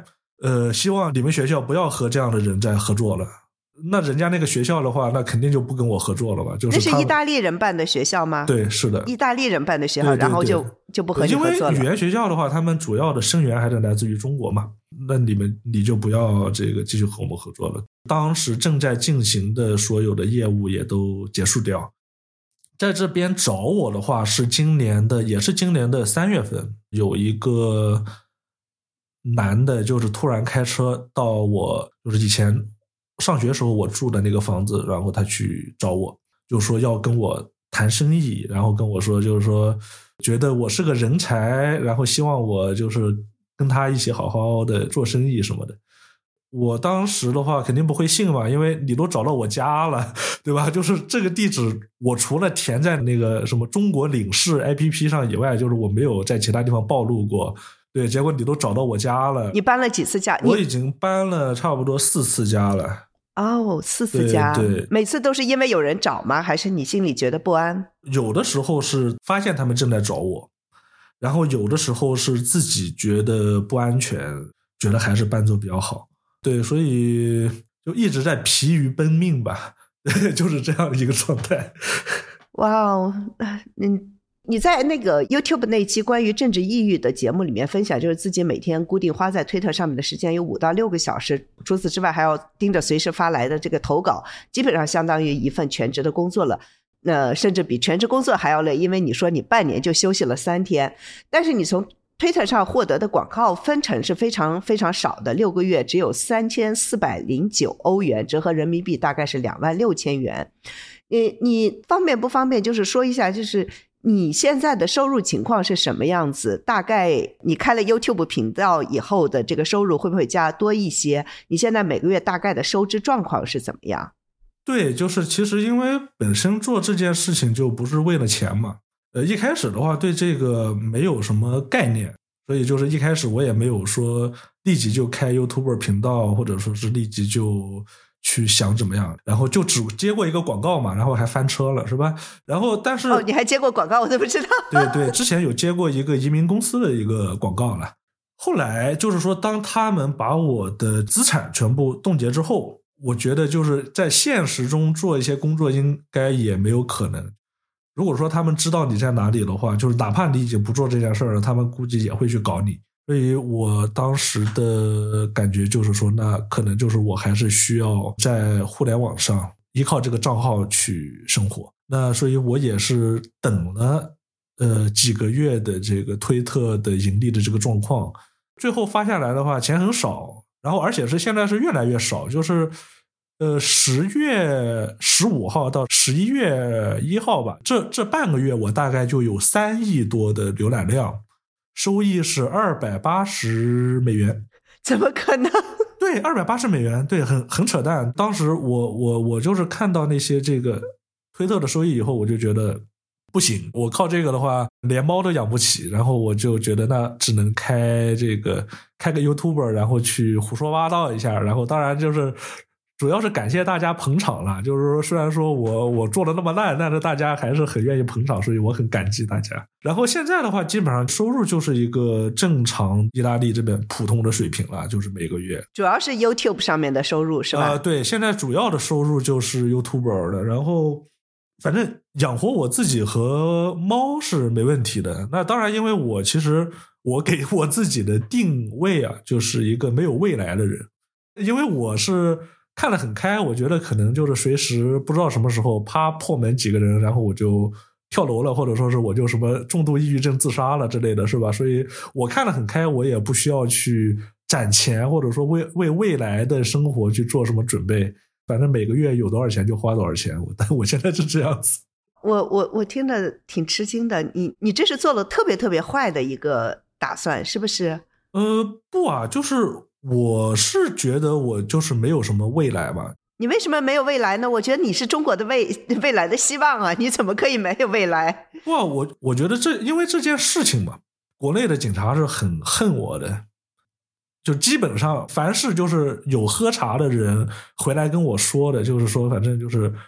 Speaker 2: 希望你们学校不要和这样的人再合作了。那人家那个学校的话，那肯定就不跟我合作了吧？就是
Speaker 1: 那是意大利人办的学校吗？
Speaker 2: 对，是的，
Speaker 1: 意大利人办的学校，
Speaker 2: 对对对，
Speaker 1: 然后就不和你合作了。
Speaker 2: 因为语言学校的话，他们主要的生源还是来自于中国嘛，那你就不要这个继续和我们合作了。当时正在进行的所有的业务也都结束掉。在这边找我的话是也是今年的3月份，有一个男的就是突然开车到我就是以前上学时候我住的那个房子，然后他去找我，就说要跟我谈生意，然后跟我说就是说觉得我是个人才，然后希望我就是跟他一起好好的做生意什么的。我当时的话肯定不会信嘛，因为你都找到我家了，对吧？就是这个地址我除了填在那个什么中国领事 APP 上以外，就是我没有在其他地方暴露过。对，结果你都找到我家了。
Speaker 1: 你搬了几次家？
Speaker 2: 我已经搬了差不多4次家了。
Speaker 1: 哦，4次家。
Speaker 2: 对，
Speaker 1: 每次都是因为有人找吗？还是你心里觉得不安？
Speaker 2: 有的时候是发现他们正在找我，然后有的时候是自己觉得不安全，觉得还是搬走比较好。对，所以就一直在疲于奔命吧，就是这样一个状态。
Speaker 1: 哇哦，你在那个 YouTube 那期关于政治抑郁的节目里面分享，就是自己每天固定花在 Twitter 上面的时间有5到6个小时，除此之外还要盯着随时发来的这个投稿，基本上相当于一份全职的工作了。甚至比全职工作还要累，因为你说你半年就休息了3天，但是你从Twitter 上获得的广告分成是非常非常少的，6个月只有3409欧元，折合人民币大概是26000元。你方便不方便就是说一下，就是你现在的收入情况是什么样子？大概你开了 YouTube 频道以后的这个收入会不会加多一些？你现在每个月大概的收支状况是怎么样？
Speaker 2: 对，就是其实因为本身做这件事情就不是为了钱嘛。一开始的话对这个没有什么概念，所以就是一开始我也没有说立即就开 YouTuber 频道，或者说是立即就去想怎么样，然后就只接过一个广告嘛，然后还翻车了，是吧？然后但是
Speaker 1: 你还接过广告，我都不知道。
Speaker 2: 对，之前有接过一个移民公司的一个广告了。后来就是说当他们把我的资产全部冻结之后，我觉得就是在现实中做一些工作应该也没有可能。如果说他们知道你在哪里的话，就是哪怕你已经不做这件事了，他们估计也会去搞你。所以我当时的感觉就是说，那可能就是我还是需要在互联网上依靠这个账号去生活。那所以我也是等了几个月的这个推特的盈利的这个状况，最后发下来的话钱很少，然后而且是现在是越来越少，就是10月15号到11月1号吧，这半个月我大概就有3亿多的浏览量，收益是$280。
Speaker 1: 怎么可能？
Speaker 2: 对，$280，对，很扯淡。当时我就是看到那些这个推特的收益以后，我就觉得不行，我靠这个的话连猫都养不起，然后我就觉得那只能开个 YouTuber， 然后去胡说八道一下，然后当然就是主要是感谢大家捧场了，就是说虽然说我做的那么烂，但是大家还是很愿意捧场，所以我很感激大家。然后现在的话基本上收入就是一个正常意大利这边普通的水平了，就是每个月
Speaker 1: 主要是 YouTube 上面的收入是吧？
Speaker 2: 对，现在主要的收入就是 YouTuber 的，然后反正养活我自己和猫是没问题的。那当然因为我其实我给我自己的定位啊，就是一个没有未来的人，因为我是看得很开，我觉得可能就是随时不知道什么时候啪破门几个人，然后我就跳楼了，或者说是我就什么重度抑郁症自杀了之类的，是吧？所以我看得很开，我也不需要去攒钱，或者说为未来的生活去做什么准备，反正每个月有多少钱就花多少钱。但我现在是这样子。
Speaker 1: 我听得挺吃惊的，你这是做了特别特别坏的一个打算是不是？
Speaker 2: 不啊，就是我是觉得我就是没有什么未来嘛。
Speaker 1: 你为什么没有未来呢？我觉得你是中国的未来的希望啊，你怎么可以没有未来？
Speaker 2: 不啊，我觉得因为这件事情嘛，国内的警察是很恨我的，就基本上凡是就是有喝茶的人回来跟我说的，就是说反正就是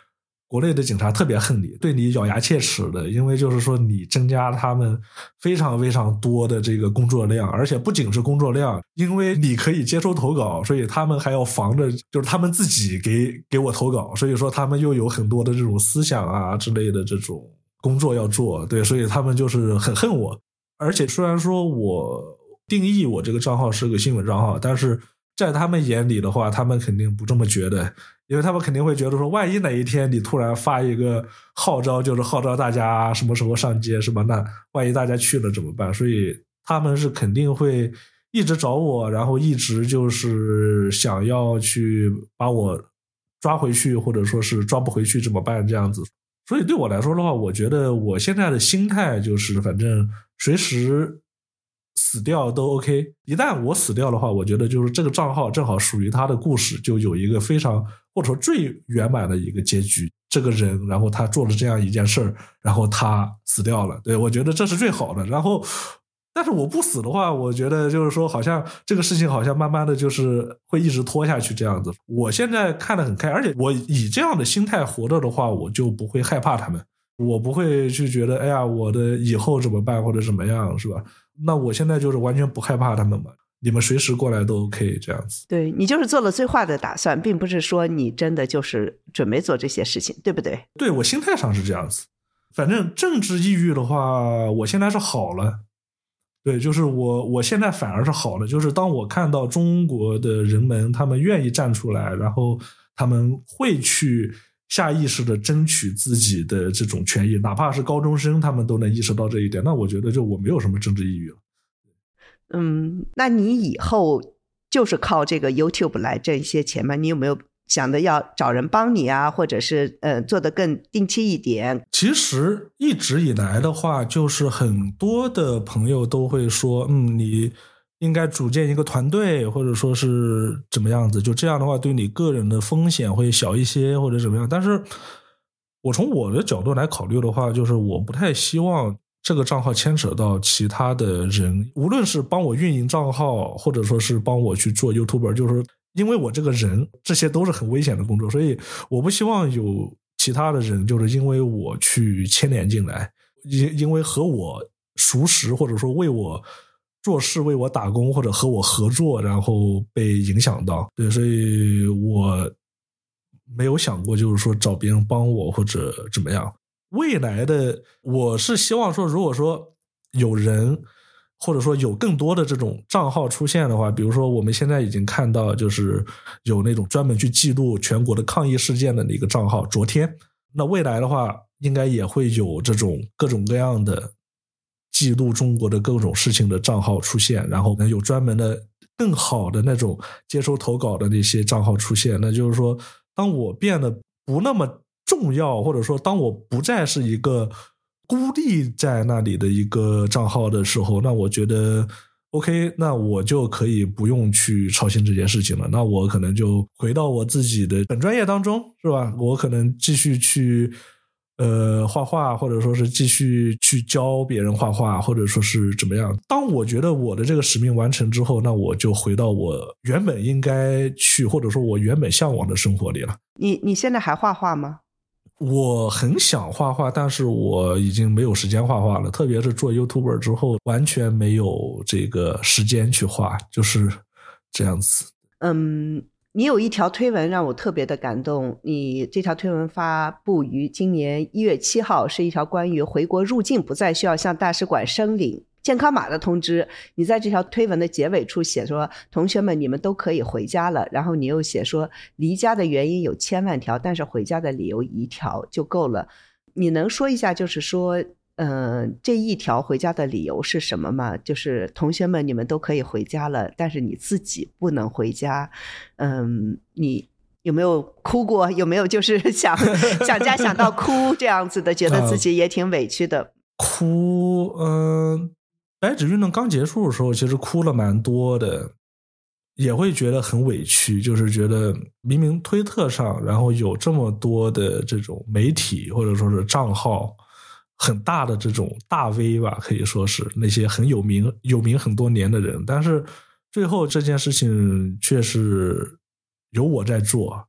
Speaker 2: 国内的警察特别恨你，对你咬牙切齿的，因为就是说你增加他们非常非常多的这个工作量，而且不仅是工作量，因为你可以接收投稿，所以他们还要防着就是他们自己给我投稿，所以说他们又有很多的这种思想啊之类的这种工作要做，对，所以他们就是很恨我。而且虽然说我定义我这个账号是个新闻账号，但是在他们眼里的话，他们肯定不这么觉得，因为他们肯定会觉得说，万一哪一天你突然发一个号召，就是号召大家什么时候上街是吧？那万一大家去了怎么办？所以他们是肯定会一直找我，然后一直就是想要去把我抓回去，或者说是抓不回去怎么办这样子。所以对我来说的话，我觉得我现在的心态就是反正随时死掉都 OK， 一旦我死掉的话，我觉得就是这个账号正好属于他的故事，就有一个非常或者说最圆满的一个结局。这个人然后他做了这样一件事儿，然后他死掉了，对，我觉得这是最好的。然后但是我不死的话，我觉得就是说好像这个事情好像慢慢的就是会一直拖下去这样子。我现在看得很开，而且我以这样的心态活着的话，我就不会害怕他们，我不会去觉得哎呀我的以后怎么办或者怎么样是吧。那我现在就是完全不害怕他们嘛，你们随时过来都 OK 这样子。
Speaker 1: 对，你就是做了最坏的打算，并不是说你真的就是准备做这些事情，对不对？
Speaker 2: 对，我心态上是这样子。反正政治抑郁的话我现在是好了，对，就是我现在反而是好了，就是当我看到中国的人们他们愿意站出来，然后他们会去下意识的争取自己的这种权益，哪怕是高中生他们都能意识到这一点，那我觉得就我没有什么政治抑郁了。
Speaker 1: 那你以后就是靠这个 YouTube 来挣一些钱吗？你有没有想的要找人帮你啊，或者是做得更定期一点？
Speaker 2: 其实一直以来的话，就是很多的朋友都会说你应该组建一个团队，或者说是怎么样子，就这样的话对你个人的风险会小一些或者怎么样。但是我从我的角度来考虑的话，就是我不太希望这个账号牵扯到其他的人，无论是帮我运营账号或者说是帮我去做 YouTuber， 就是因为我这个人这些都是很危险的工作，所以我不希望有其他的人就是因为我去牵连进来，因为和我熟识或者说为我做事为我打工或者和我合作然后被影响到。对，所以我没有想过就是说找别人帮我或者怎么样。未来的我是希望说，如果说有人或者说有更多的这种账号出现的话，比如说我们现在已经看到就是有那种专门去记录全国的抗议事件的一个账号，昨天那未来的话应该也会有这种各种各样的记录中国的各种事情的账号出现，然后有专门的更好的那种接收投稿的那些账号出现。那就是说当我变得不那么重要，或者说当我不再是一个孤立在那里的一个账号的时候，那我觉得 OK， 那我就可以不用去操心这件事情了，那我可能就回到我自己的本专业当中是吧，我可能继续去画画，或者说是继续去教别人画画，或者说是怎么样。当我觉得我的这个使命完成之后，那我就回到我原本应该去或者说我原本向往的生活里了。
Speaker 1: 你现在还画画吗？
Speaker 2: 我很想画画，但是我已经没有时间画画了，特别是做 YouTuber 之后完全没有这个时间去画，就是这样子。
Speaker 1: 你有一条推文让我特别的感动，你这条推文发布于今年1月7号，是一条关于回国入境不再需要向大使馆申领健康码的通知。你在这条推文的结尾处写说，同学们你们都可以回家了，然后你又写说离家的原因有千万条，但是回家的理由一条就够了。你能说一下就是说这一条回家的理由是什么吗？就是同学们你们都可以回家了，但是你自己不能回家。你有没有哭过？有没有就是想家想到哭这样子的，觉得自己也挺委屈的？
Speaker 2: 哭白纸运动刚结束的时候其实哭了蛮多的，也会觉得很委屈，就是觉得明明推特上然后有这么多的这种媒体或者说是账号很大的这种大 V 吧，可以说是那些很有名很多年的人，但是最后这件事情却是由我在做，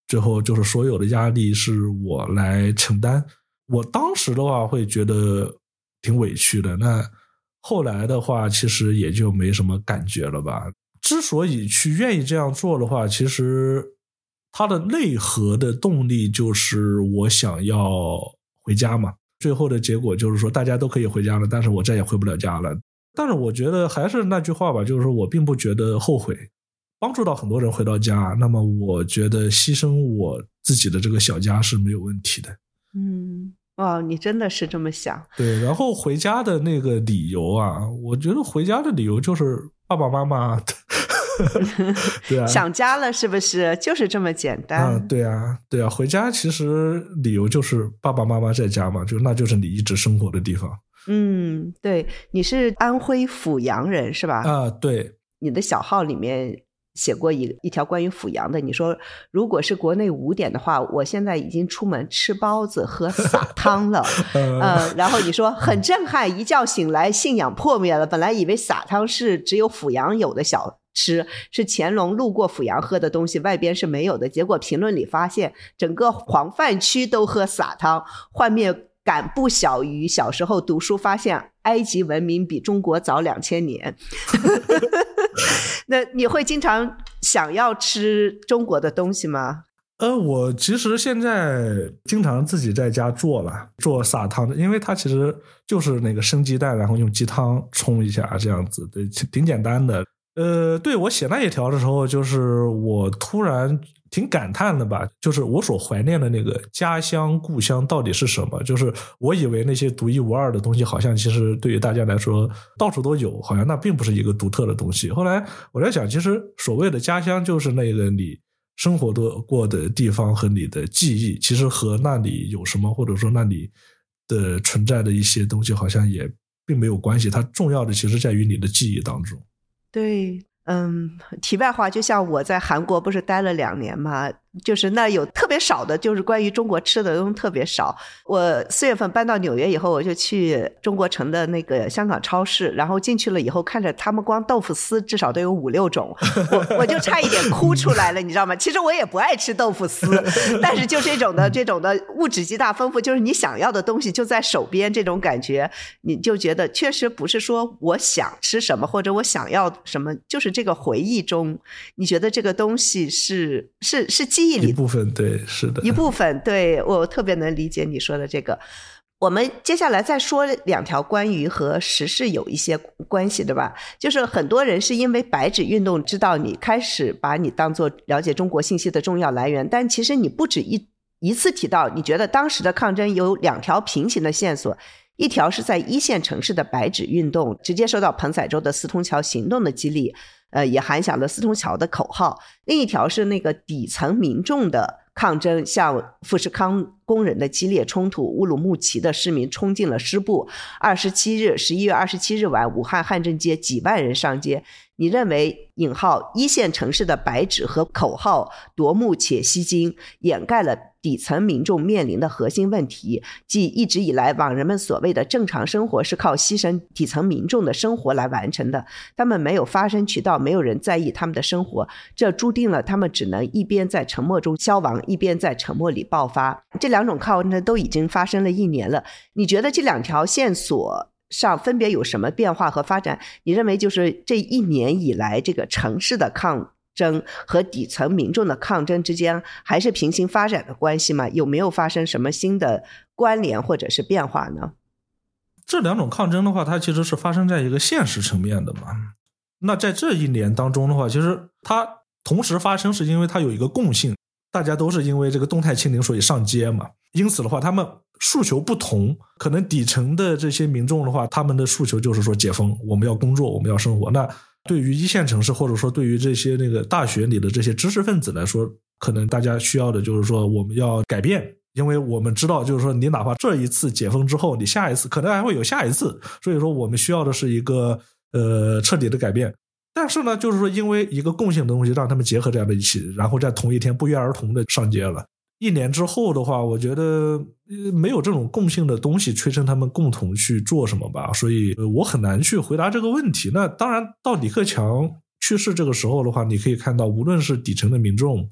Speaker 2: 最后就是所有的压力是我来承担。我当时的话会觉得挺委屈的，那后来的话其实也就没什么感觉了吧。之所以去愿意这样做的话，其实它的内核的动力就是我想要回家嘛。最后的结果就是说大家都可以回家了，但是我再也回不了家了。但是我觉得还是那句话吧，就是说我并不觉得后悔，帮助到很多人回到家，那么我觉得牺牲我自己的这个小家是没有问题的。
Speaker 1: 哦，你真的是这么想。
Speaker 2: 对，然后回家的那个理由啊，我觉得回家的理由就是爸爸妈妈对啊，
Speaker 1: 想家了是不是？就是这么简单。
Speaker 2: 对啊，回家其实理由就是爸爸妈妈在家嘛，那就是你一直生活的地方。
Speaker 1: 对，你是安徽阜阳人是吧？
Speaker 2: 对。
Speaker 1: 你的小号里面写过一条关于阜阳的，你说如果是国内5点的话，我现在已经出门吃包子喝撒汤了。然后你说很震撼，一觉醒来信仰破灭了，本来以为撒汤是只有阜阳有的小吃，是乾隆路过阜阳喝的东西，外边是没有的。结果评论里发现整个黄泛区都喝撒汤，幻灭感不小于小时候读书发现埃及文明比中国早2000年。那你会经常想要吃中国的东西吗？
Speaker 2: 我其实现在经常自己在家做撒汤的，因为它其实就是那个生鸡蛋，然后用鸡汤冲一下这样子，对，挺简单的。对，我写那一条的时候，就是我突然挺感叹的吧，就是我所怀念的那个家乡故乡到底是什么。就是我以为那些独一无二的东西好像其实对于大家来说到处都有，好像那并不是一个独特的东西。后来我在想，其实所谓的家乡就是那个你生活过的地方和你的记忆，其实和那里有什么或者说那里的存在的一些东西好像也并没有关系，它重要的其实在于你的记忆当中。
Speaker 1: 对，题外话，就像我在韩国不是待了2年嘛，就是那有特别少的，就是关于中国吃的东西特别少。我4月份搬到纽约以后，我就去中国城的那个香港超市，然后进去了以后，看着他们光豆腐丝至少都有5、6种，我就差一点哭出来了，你知道吗？其实我也不爱吃豆腐丝，但是就这种的物质极大丰富，就是你想要的东西就在手边，这种感觉，你就觉得确实不是说我想吃什么或者我想要什么，就是这个回忆中，你觉得这个东西是记忆里
Speaker 2: 一部分，对，是的，
Speaker 1: 一部分。对，我特别能理解你说的这个。我们接下来再说2条关于和时事有一些关系的吧，就是很多人是因为白纸运动知道你，开始把你当作了解中国信息的重要来源，但其实你不止一次提到，你觉得当时的抗争有2条平行的线索，一条是在1线城市的白纸运动直接受到彭载舟的四通桥行动的激励，也喊响了四通桥的口号，另一条是那个底层民众的抗争，像富士康工人的激烈冲突，乌鲁木齐的市民冲进了师部，11月27日晚，武汉汉正街几万人上街。你认为1线城市的白纸和口号夺目且吸睛，掩盖了底层民众面临的核心问题，即一直以来网人们所谓的正常生活是靠牺牲底层民众的生活来完成的，他们没有发声渠道，没有人在意他们的生活，这注定了他们只能一边在沉默中消亡，一边在沉默里爆发。这2种抗争都已经发生了1年了，你觉得这2条线索上分别有什么变化和发展？你认为就是这1年以来这个城市的抗争和底层民众的抗争之间还是平行发展的关系吗？有没有发生什么新的关联或者是变化呢？
Speaker 2: 这2种抗争的话，它其实是发生在一个现实层面的嘛。那在这1年当中的话，其实它同时发生是因为它有一个共性，大家都是因为这个动态清零所以上街嘛，因此的话他们诉求不同，可能底层的这些民众的话，他们的诉求就是说解封，我们要工作，我们要生活。那对于1线城市或者说对于这些那个大学里的这些知识分子来说，可能大家需要的就是说我们要改变，因为我们知道就是说你哪怕这一次解封之后，你下一次可能还会有下一次，所以说我们需要的是一个彻底的改变。但是呢，就是说因为一个共性的东西让他们结合在了一起，然后在同一天不约而同的上街了。1年之后的话，我觉得没有这种共性的东西催生他们共同去做什么吧，所以我很难去回答这个问题。那当然到李克强去世这个时候的话，你可以看到无论是底层的民众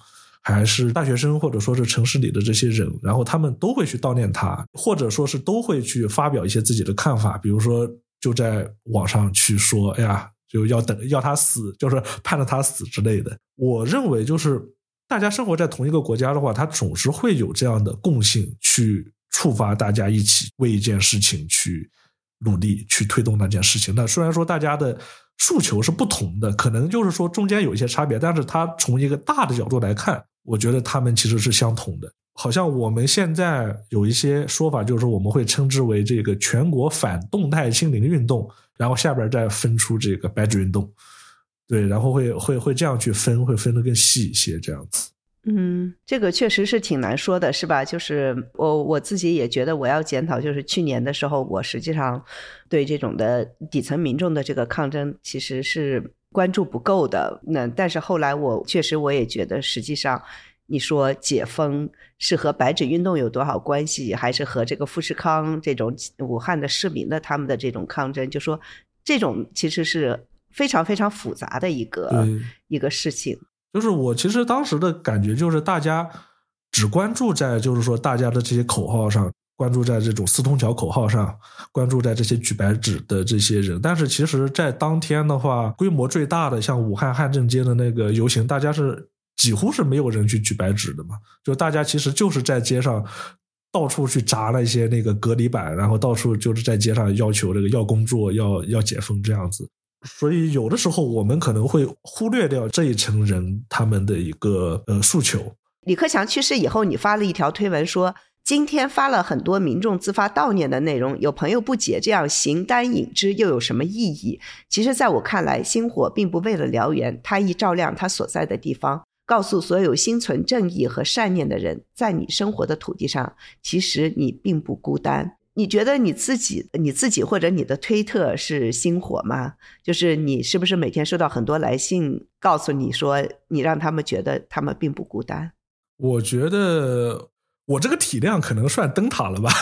Speaker 2: 还是大学生，或者说是城市里的这些人，然后他们都会去悼念他，或者说是都会去发表一些自己的看法，比如说就在网上去说，哎呀，就要他死，就是盼着他死之类的。我认为就是大家生活在同一个国家的话，他总是会有这样的共性去触发大家一起为一件事情去努力，去推动那件事情。那虽然说大家的诉求是不同的，可能就是说中间有一些差别，但是他从一个大的角度来看，我觉得他们其实是相同的。好像我们现在有一些说法，就是我们会称之为这个全国反动态清零运动，然后下边再分出这个白纸运动，对，然后会这样去分，会分得更细一些这样子。
Speaker 1: 这个确实是挺难说的，是吧？就是我自己也觉得我要检讨，就是去年的时候，我实际上对这种的底层民众的这个抗争其实是关注不够的。但是后来我也觉得，实际上你说解封是和白纸运动有多少关系，还是和这个富士康这种武汉的市民的他们的这种抗争，就说这种其实是非常非常复杂的一个事情。
Speaker 2: 就是我其实当时的感觉就是大家只关注在就是说大家的这些口号上，关注在这种四通桥口号上，关注在这些举白纸的这些人，但是其实在当天的话，规模最大的像武汉汉正街的那个游行，大家是几乎是没有人去举白纸的嘛，就大家其实就是在街上到处去砸那些那个隔离板，然后到处就是在街上要求这个要工作，要解封这样子。所以有的时候我们可能会忽略掉这一层人他们的一个诉求。
Speaker 1: 李克强去世以后，你发了一条推文说，今天发了很多民众自发悼念的内容，有朋友不解这样形单影只又有什么意义？其实在我看来，星火并不为了燎原，它亦照亮它所在的地方，告诉所有心存正义和善念的人，在你生活的土地上，其实你并不孤单。你觉得你自己或者你的推特是星火吗？就是你是不是每天收到很多来信告诉你说你让他们觉得他们并不孤单？
Speaker 2: 我觉得我这个体量可能算灯塔了吧。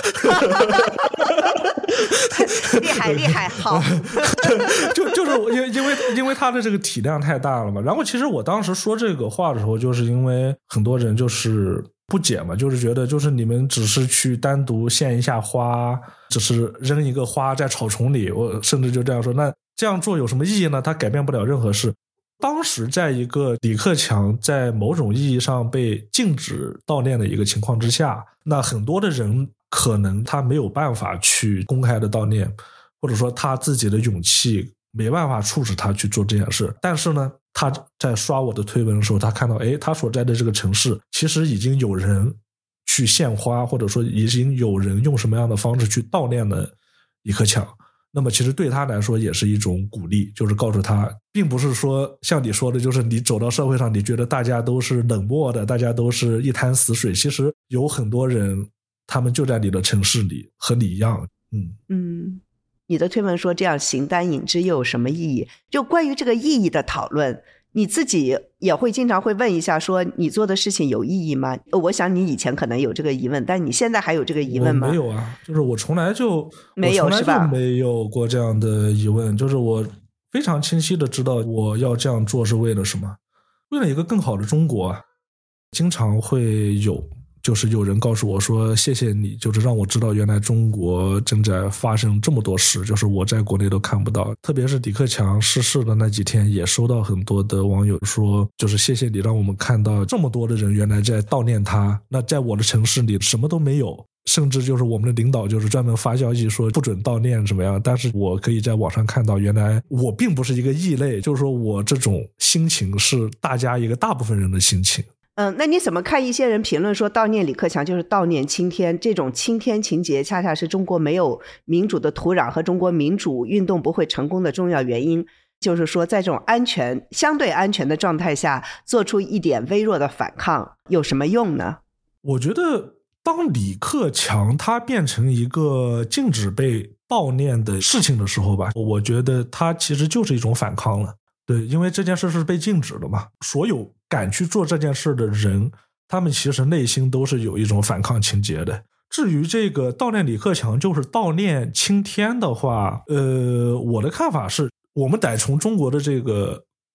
Speaker 1: 厉害好。
Speaker 2: 就是因为他的这个体量太大了嘛。然后其实我当时说这个话的时候，就是因为很多人就是不解嘛，就是觉得就是你们只是去单独献一下花，只是扔一个花在草丛里，我甚至就这样说，那这样做有什么意义呢？它改变不了任何事。当时在一个李克强在某种意义上被禁止悼念的一个情况之下，那很多的人可能他没有办法去公开的悼念，或者说他自己的勇气没办法促使他去做这件事。但是呢，他在刷我的推文的时候，他看到他所在的这个城市其实已经有人去献花，或者说已经有人用什么样的方式去悼念了李克强，那么其实对他来说也是一种鼓励，就是告诉他并不是说像你说的，就是你走到社会上你觉得大家都是冷漠的，大家都是一滩死水，其实有很多人他们就在你的城市里和你一样。
Speaker 1: 你的推文说这样形单影只又有什么意义？就关于这个意义的讨论，你自己也会经常会问一下说你做的事情有意义吗？我想你以前可能有这个疑问，但你现在还有这个疑问吗？
Speaker 2: 我没有啊，就是我从来就
Speaker 1: 没有，是吧？
Speaker 2: 没有过这样的疑问，就是我非常清晰的知道我要这样做是为了什么，为了一个更好的中国。经常会就是有人告诉我说谢谢你，就是让我知道原来中国正在发生这么多事，就是我在国内都看不到。特别是李克强逝世的那几天，也收到很多的网友说，就是谢谢你让我们看到这么多的人原来在悼念他，那在我的城市里什么都没有，甚至就是我们的领导就是专门发消息说不准悼念怎么样，但是我可以在网上看到原来我并不是一个异类，就是说我这种心情是大家一个大部分人的心情。
Speaker 1: 那你怎么看一些人评论说悼念李克强就是悼念青天，这种青天情节恰恰是中国没有民主的土壤和中国民主运动不会成功的重要原因，就是说在这种相对安全的状态下做出一点微弱的反抗有什么用呢？
Speaker 2: 我觉得当李克强他变成一个禁止被悼念的事情的时候吧，我觉得他其实就是一种反抗了。对，因为这件事是被禁止的嘛，所有敢去做这件事的人，他们其实内心都是有一种反抗情节的。至于这个悼念李克强就是悼念青天的话，我的看法是，我们得从中国的这个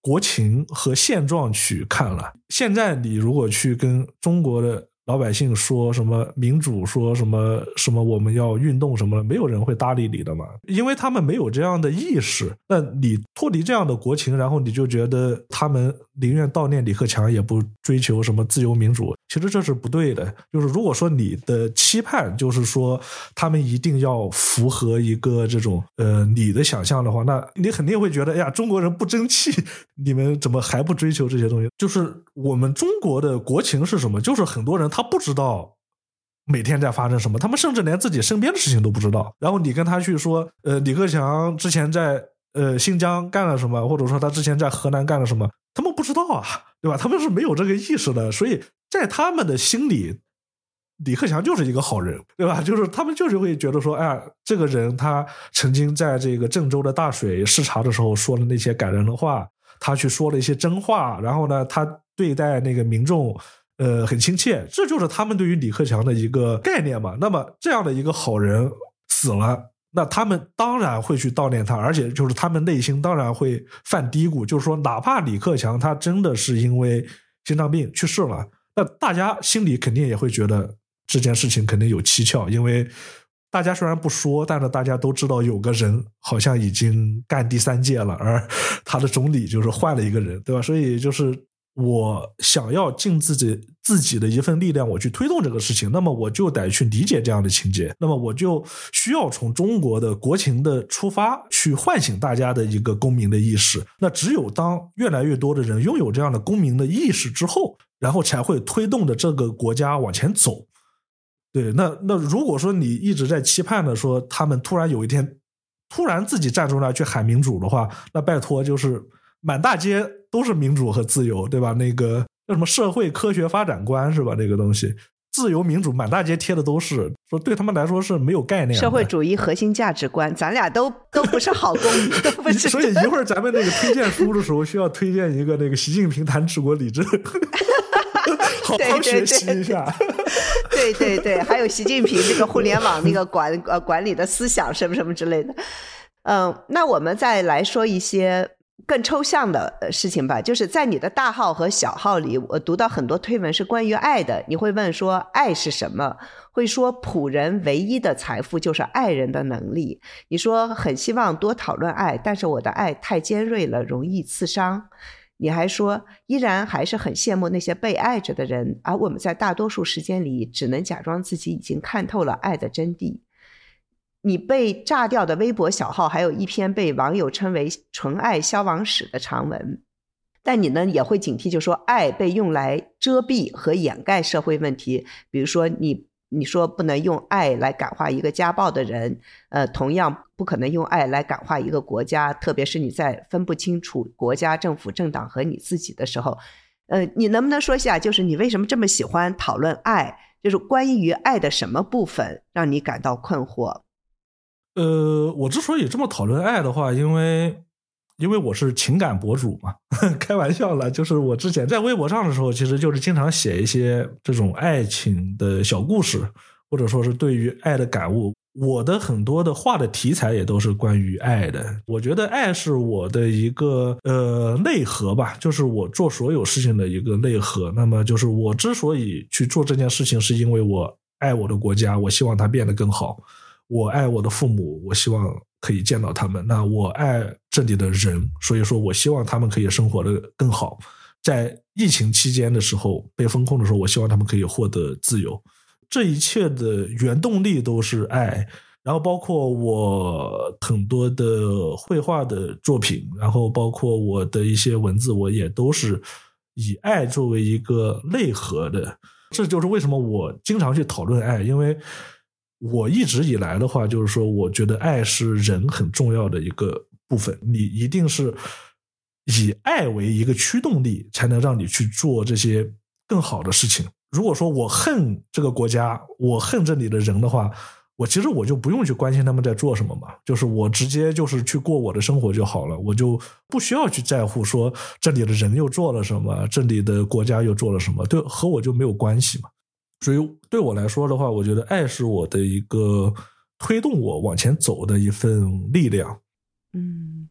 Speaker 2: 国情和现状去看了。现在你如果去跟中国的老百姓说什么民主，说什么我们要运动什么，没有人会搭理你的嘛，因为他们没有这样的意识。那你脱离这样的国情，然后你就觉得他们宁愿悼念李克强也不追求什么自由民主，其实这是不对的。就是如果说你的期盼就是说他们一定要符合一个这种你的想象的话，那你肯定会觉得哎呀，中国人不争气，你们怎么还不追求这些东西。就是我们中国的国情是什么，就是很多人他不知道每天在发生什么，他们甚至连自己身边的事情都不知道。然后你跟他去说李克强之前在新疆干了什么，或者说他之前在河南干了什么，他们不知道啊，对吧？他们是没有这个意识的。所以在他们的心里，李克强就是一个好人，对吧？就是他们就是会觉得说，哎呀，这个人他曾经在这个郑州的大水视察的时候说了那些感人的话，他去说了一些真话，然后呢他对待那个民众很亲切，这就是他们对于李克强的一个概念嘛。那么这样的一个好人死了，那他们当然会去悼念他，而且就是他们内心当然会犯嘀咕，就是说哪怕李克强他真的是因为心脏病去世了，那大家心里肯定也会觉得这件事情肯定有蹊跷，因为大家虽然不说，但是大家都知道有个人好像已经干第3届了，而他的总理就是换了一个人，对吧？所以就是我想要尽自己的一份力量，我去推动这个事情，那么我就得去理解这样的情节，那么我就需要从中国的国情的出发，去唤醒大家的一个公民的意识。那只有当越来越多的人拥有这样的公民的意识之后，然后才会推动着这个国家往前走。对，那如果说你一直在期盼的说他们突然有一天突然自己站出来去喊民主的话，那拜托就是满大街都是民主和自由，对吧？那个叫什么社会科学发展观是吧？那个东西自由民主满大街贴的都是，说对他们来说是没有概念的。
Speaker 1: 社会主义核心价值观，咱俩都不是好公民，都不是。
Speaker 2: 所以一会儿咱们那个推荐书的时候，需要推荐一个那个习近平谈治国理政。好好学习一下。
Speaker 1: 对对对，还有习近平这个互联网那个管理的思想什么什么之类的。那我们再来说一些更抽象的事情吧，就是在你的大号和小号里，我读到很多推文是关于爱的。你会问说爱是什么，会说普人唯一的财富就是爱人的能力。你说很希望多讨论爱，但是我的爱太尖锐了，容易刺伤。你还说依然还是很羡慕那些被爱着的人，而我们在大多数时间里只能假装自己已经看透了爱的真谛。你被炸掉的微博小号还有一篇被网友称为纯爱消亡史的长文，但你呢也会警惕，就说爱被用来遮蔽和掩盖社会问题。比如说你说不能用爱来感化一个家暴的人，同样不可能用爱来感化一个国家，特别是你在分不清楚国家、政府、政党和你自己的时候。你能不能说一下，就是你为什么这么喜欢讨论爱，就是关于爱的什么部分让你感到困惑？
Speaker 2: 我之所以这么讨论爱的话，因为我是情感博主嘛，开玩笑了，就是我之前在微博上的时候，其实就是经常写一些这种爱情的小故事，或者说是对于爱的感悟。我的很多的画的题材也都是关于爱的。我觉得爱是我的一个内核吧，就是我做所有事情的一个内核。那么就是我之所以去做这件事情，是因为我爱我的国家，我希望它变得更好。我爱我的父母，我希望可以见到他们。那我爱这里的人，所以说我希望他们可以生活得更好。在疫情期间的时候，被封控的时候，我希望他们可以获得自由。这一切的原动力都是爱，然后包括我很多的绘画的作品，然后包括我的一些文字，我也都是以爱作为一个内核的。这就是为什么我经常去讨论爱，因为我一直以来的话，就是说我觉得爱是人很重要的一个部分，你一定是以爱为一个驱动力，才能让你去做这些更好的事情。如果说我恨这个国家，我恨这里的人的话，其实我就不用去关心他们在做什么嘛，就是我直接就是去过我的生活就好了，我就不需要去在乎说这里的人又做了什么，这里的国家又做了什么，对，和我就没有关系嘛。所以对我来说的话，我觉得爱是我的一个推动我往前走的一份力量。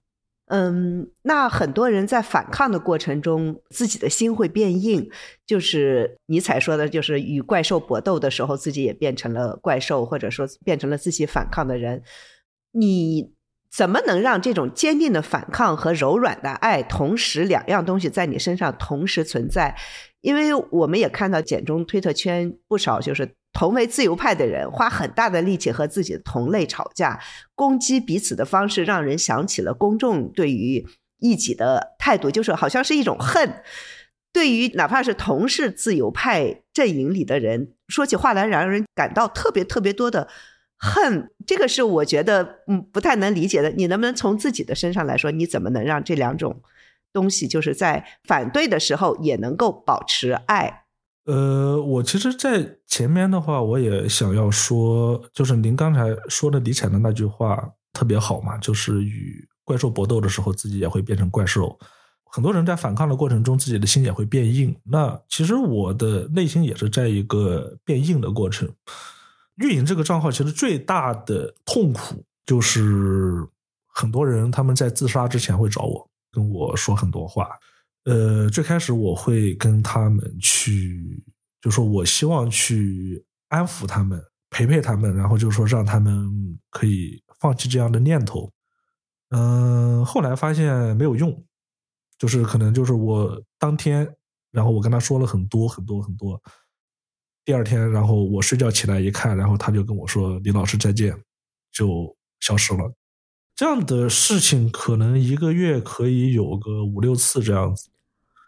Speaker 1: 那很多人在反抗的过程中，自己的心会变硬，就是尼采说的，就是与怪兽搏斗的时候，自己也变成了怪兽，或者说变成了自己反抗的人。你怎么能让这种坚定的反抗和柔软的爱，同时两样东西在你身上同时存在？因为我们也看到简中推特圈不少就是同为自由派的人花很大的力气和自己的同类吵架，攻击彼此的方式让人想起了公众对于异己的态度，就是好像是一种恨。对于哪怕是同是自由派阵营里的人，说起话来让人感到特别特别多的恨，这个是我觉得不太能理解的。你能不能从自己的身上来说，你怎么能让这两种东西就是在反对的时候也能够保持爱？
Speaker 2: 我其实在前面的话我也想要说，就是您刚才说的尼采的那句话特别好嘛，就是与怪兽搏斗的时候自己也会变成怪兽。很多人在反抗的过程中自己的心也会变硬，那其实我的内心也是在一个变硬的过程。运营这个账号其实最大的痛苦就是很多人他们在自杀之前会找我跟我说很多话。最开始我会跟他们去，就说我希望去安抚他们，陪陪他们，然后就说让他们可以放弃这样的念头。后来发现没有用，就是可能就是我当天，然后我跟他说了很多很多很多，第二天，然后我睡觉起来一看，然后他就跟我说李老师再见，就消失了。这样的事情可能一个月可以有个5-6次这样子。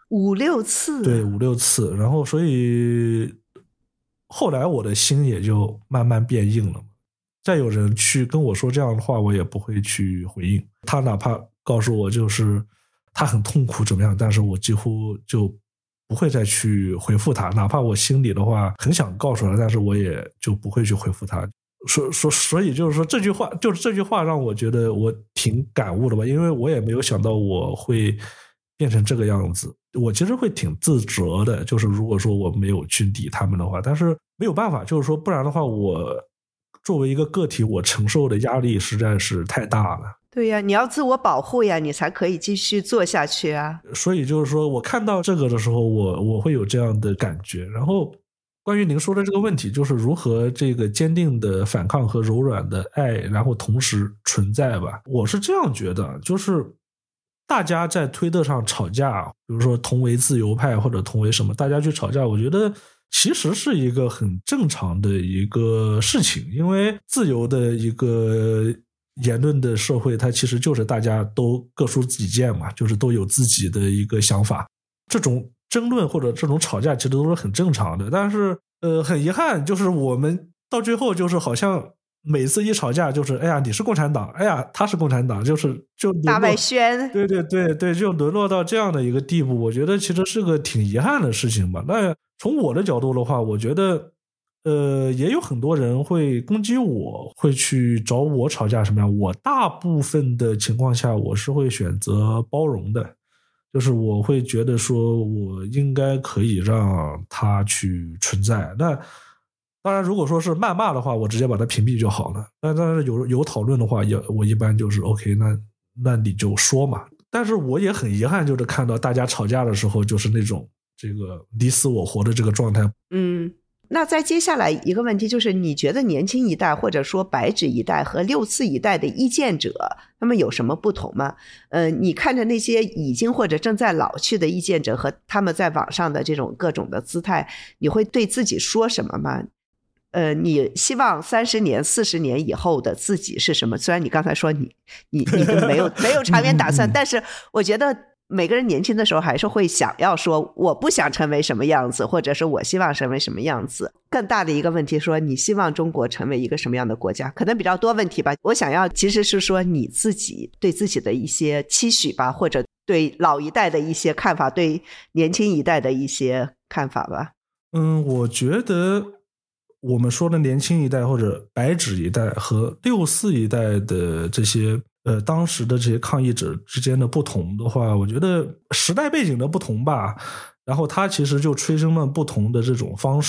Speaker 1: 5-6次？
Speaker 2: 对，5-6次。然后所以后来我的心也就慢慢变硬了。再有人去跟我说这样的话，我也不会去回应。他哪怕告诉我就是他很痛苦怎么样，但是我几乎就不会再去回复他，哪怕我心里的话很想告诉他，但是我也就不会去回复他。所以就是说这句话让我觉得我挺感悟的吧，因为我也没有想到我会变成这个样子。我其实会挺自责的，就是如果说我没有去理他们的话，但是没有办法，就是说不然的话我作为一个个体我承受的压力实在是太大了。
Speaker 1: 对呀，你要自我保护呀，你才可以继续做下去啊。
Speaker 2: 所以就是说我看到这个的时候我会有这样的感觉。然后关于您说的这个问题，就是如何这个坚定的反抗和柔软的爱然后同时存在吧。我是这样觉得，就是大家在推特上吵架，比如说同为自由派或者同为什么，大家去吵架，我觉得其实是一个很正常的一个事情。因为自由的一个言论的社会，它其实就是大家都各抒己见嘛，就是都有自己的一个想法。这种争论或者这种吵架其实都是很正常的。但是很遗憾，就是我们到最后就是好像每次一吵架就是哎呀你是共产党，哎呀他是共产党，就
Speaker 1: 大外宣。
Speaker 2: 对对对对，就沦落到这样的一个地步，我觉得其实是个挺遗憾的事情吧。那从我的角度的话，我觉得也有很多人会攻击我，会去找我吵架什么样。我大部分的情况下我是会选择包容的，就是我会觉得说我应该可以让他去存在。那当然如果说是谩骂的话，我直接把它屏蔽就好了。但是有讨论的话，我一般就是 OK， 那你就说嘛。但是我也很遗憾，就是看到大家吵架的时候就是那种这个你死我活的这个状态。
Speaker 1: 那在接下来一个问题就是，你觉得年轻一代或者说白纸一代和64一代的意见者他们有什么不同吗？你看着那些已经或者正在老去的意见者和他们在网上的这种各种的姿态，你会对自己说什么吗？你希望30年40年以后的自己是什么？虽然你刚才说你没有长远打算但是我觉得每个人年轻的时候还是会想要说我不想成为什么样子，或者是我希望成为什么样子。更大的一个问题说你希望中国成为一个什么样的国家，可能比较多问题吧。我想要其实是说你自己对自己的一些期许吧，或者对老一代的一些看法，对年轻一代的一些看法吧。
Speaker 2: 我觉得我们说的年轻一代或者白纸一代和64一代的这些当时的这些抗议者之间的不同的话，我觉得时代背景的不同吧，然后它其实就催生了不同的这种方式。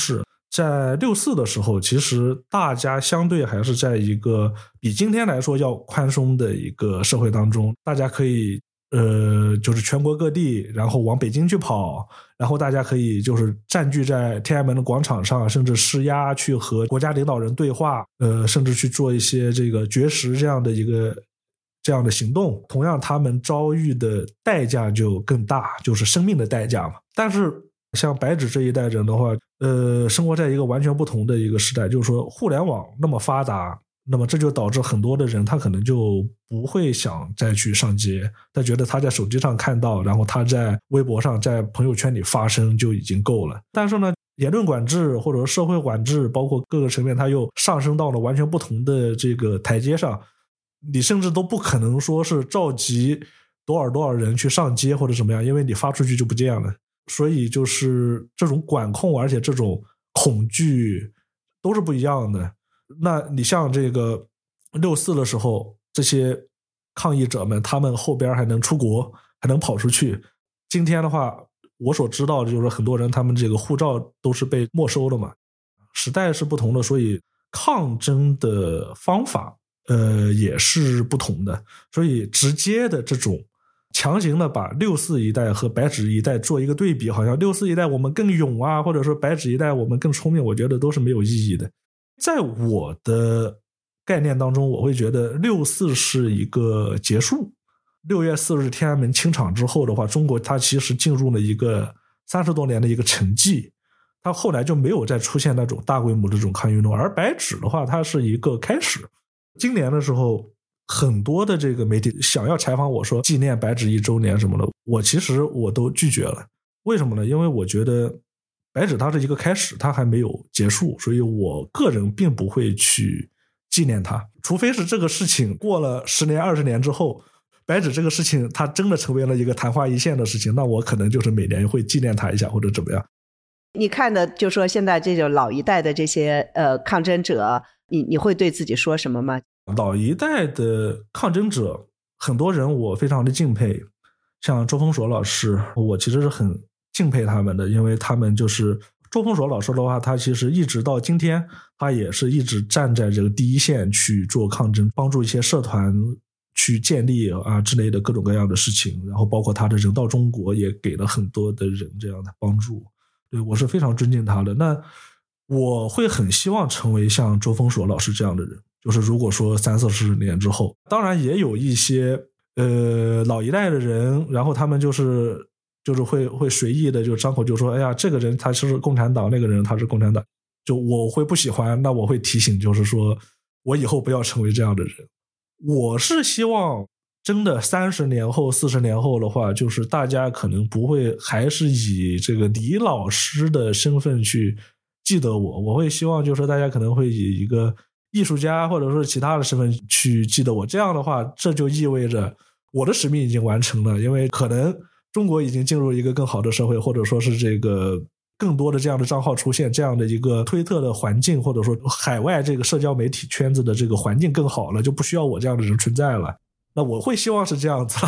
Speaker 2: 在64的时候，其实大家相对还是在一个比今天来说要宽松的一个社会当中，大家可以就是全国各地，然后往北京去跑，然后大家可以就是占据在天安门的广场上，甚至施压去和国家领导人对话，甚至去做一些这个绝食这样的行动。同样他们遭遇的代价就更大，就是生命的代价嘛。但是像白纸这一代人的话，生活在一个完全不同的一个时代，就是说互联网那么发达，那么这就导致很多的人他可能就不会想再去上街，他觉得他在手机上看到，然后他在微博上在朋友圈里发声就已经够了。但是呢，言论管制或者社会管制包括各个层面，它又上升到了完全不同的这个台阶上，你甚至都不可能说是召集多少人去上街或者怎么样，因为你发出去就不见了。所以就是这种管控而且这种恐惧都是不一样的。那你像这个64的时候，这些抗议者们他们后边还能出国，还能跑出去。今天的话我所知道的就是很多人他们这个护照都是被没收的嘛。时代是不同的，所以抗争的方法也是不同的。所以直接的这种强行的把64一代和白纸一代做一个对比，好像64一代我们更勇啊，或者说白纸一代我们更聪明，我觉得都是没有意义的。在我的概念当中，我会觉得64是一个结束。6月4日天安门清场之后的话，中国它其实进入了一个30多年的一个沉寂，它后来就没有再出现那种大规模的这种抗议运动。而白纸的话，它是一个开始。今年的时候很多的这个媒体想要采访我说纪念白纸1周年什么的，其实我都拒绝了。为什么呢？因为我觉得白纸它是一个开始，它还没有结束，所以我个人并不会去纪念它。除非是这个事情过了10年20年之后，白纸这个事情它真的成为了一个昙花一现的事情，那我可能就是每年会纪念它一下或者怎么样。
Speaker 1: 你看的就说现在这种老一代的这些抗争者，你会对自己说什么吗？
Speaker 2: 老一代的抗争者很多人我非常的敬佩，像周峰锁老师，我其实是很敬佩他们的，因为他们就是周峰锁老师的话，他其实一直到今天他也是一直站在这个第一线去做抗争，帮助一些社团去建立啊之类的各种各样的事情，然后包括他的人到中国也给了很多的人这样的帮助。对，我是非常尊敬他的。那我会很希望成为像周峰锁老师这样的人，就是如果说30-40年之后，当然也有一些老一代的人，然后他们就是会随意的就张口就说，哎呀，这个人他是共产党，那个人他是共产党，就我会不喜欢，那我会提醒，就是说我以后不要成为这样的人。我是希望真的30年后40年后的话，就是大家可能不会还是以这个李老师的身份去记得我会希望就是大家可能会以一个艺术家或者说其他的身份去记得我。这样的话，这就意味着我的使命已经完成了，因为可能中国已经进入一个更好的社会，或者说是这个更多的这样的账号出现，这样的一个推特的环境，或者说海外这个社交媒体圈子的这个环境更好了，就不需要我这样的人存在了。那我会希望是这样子。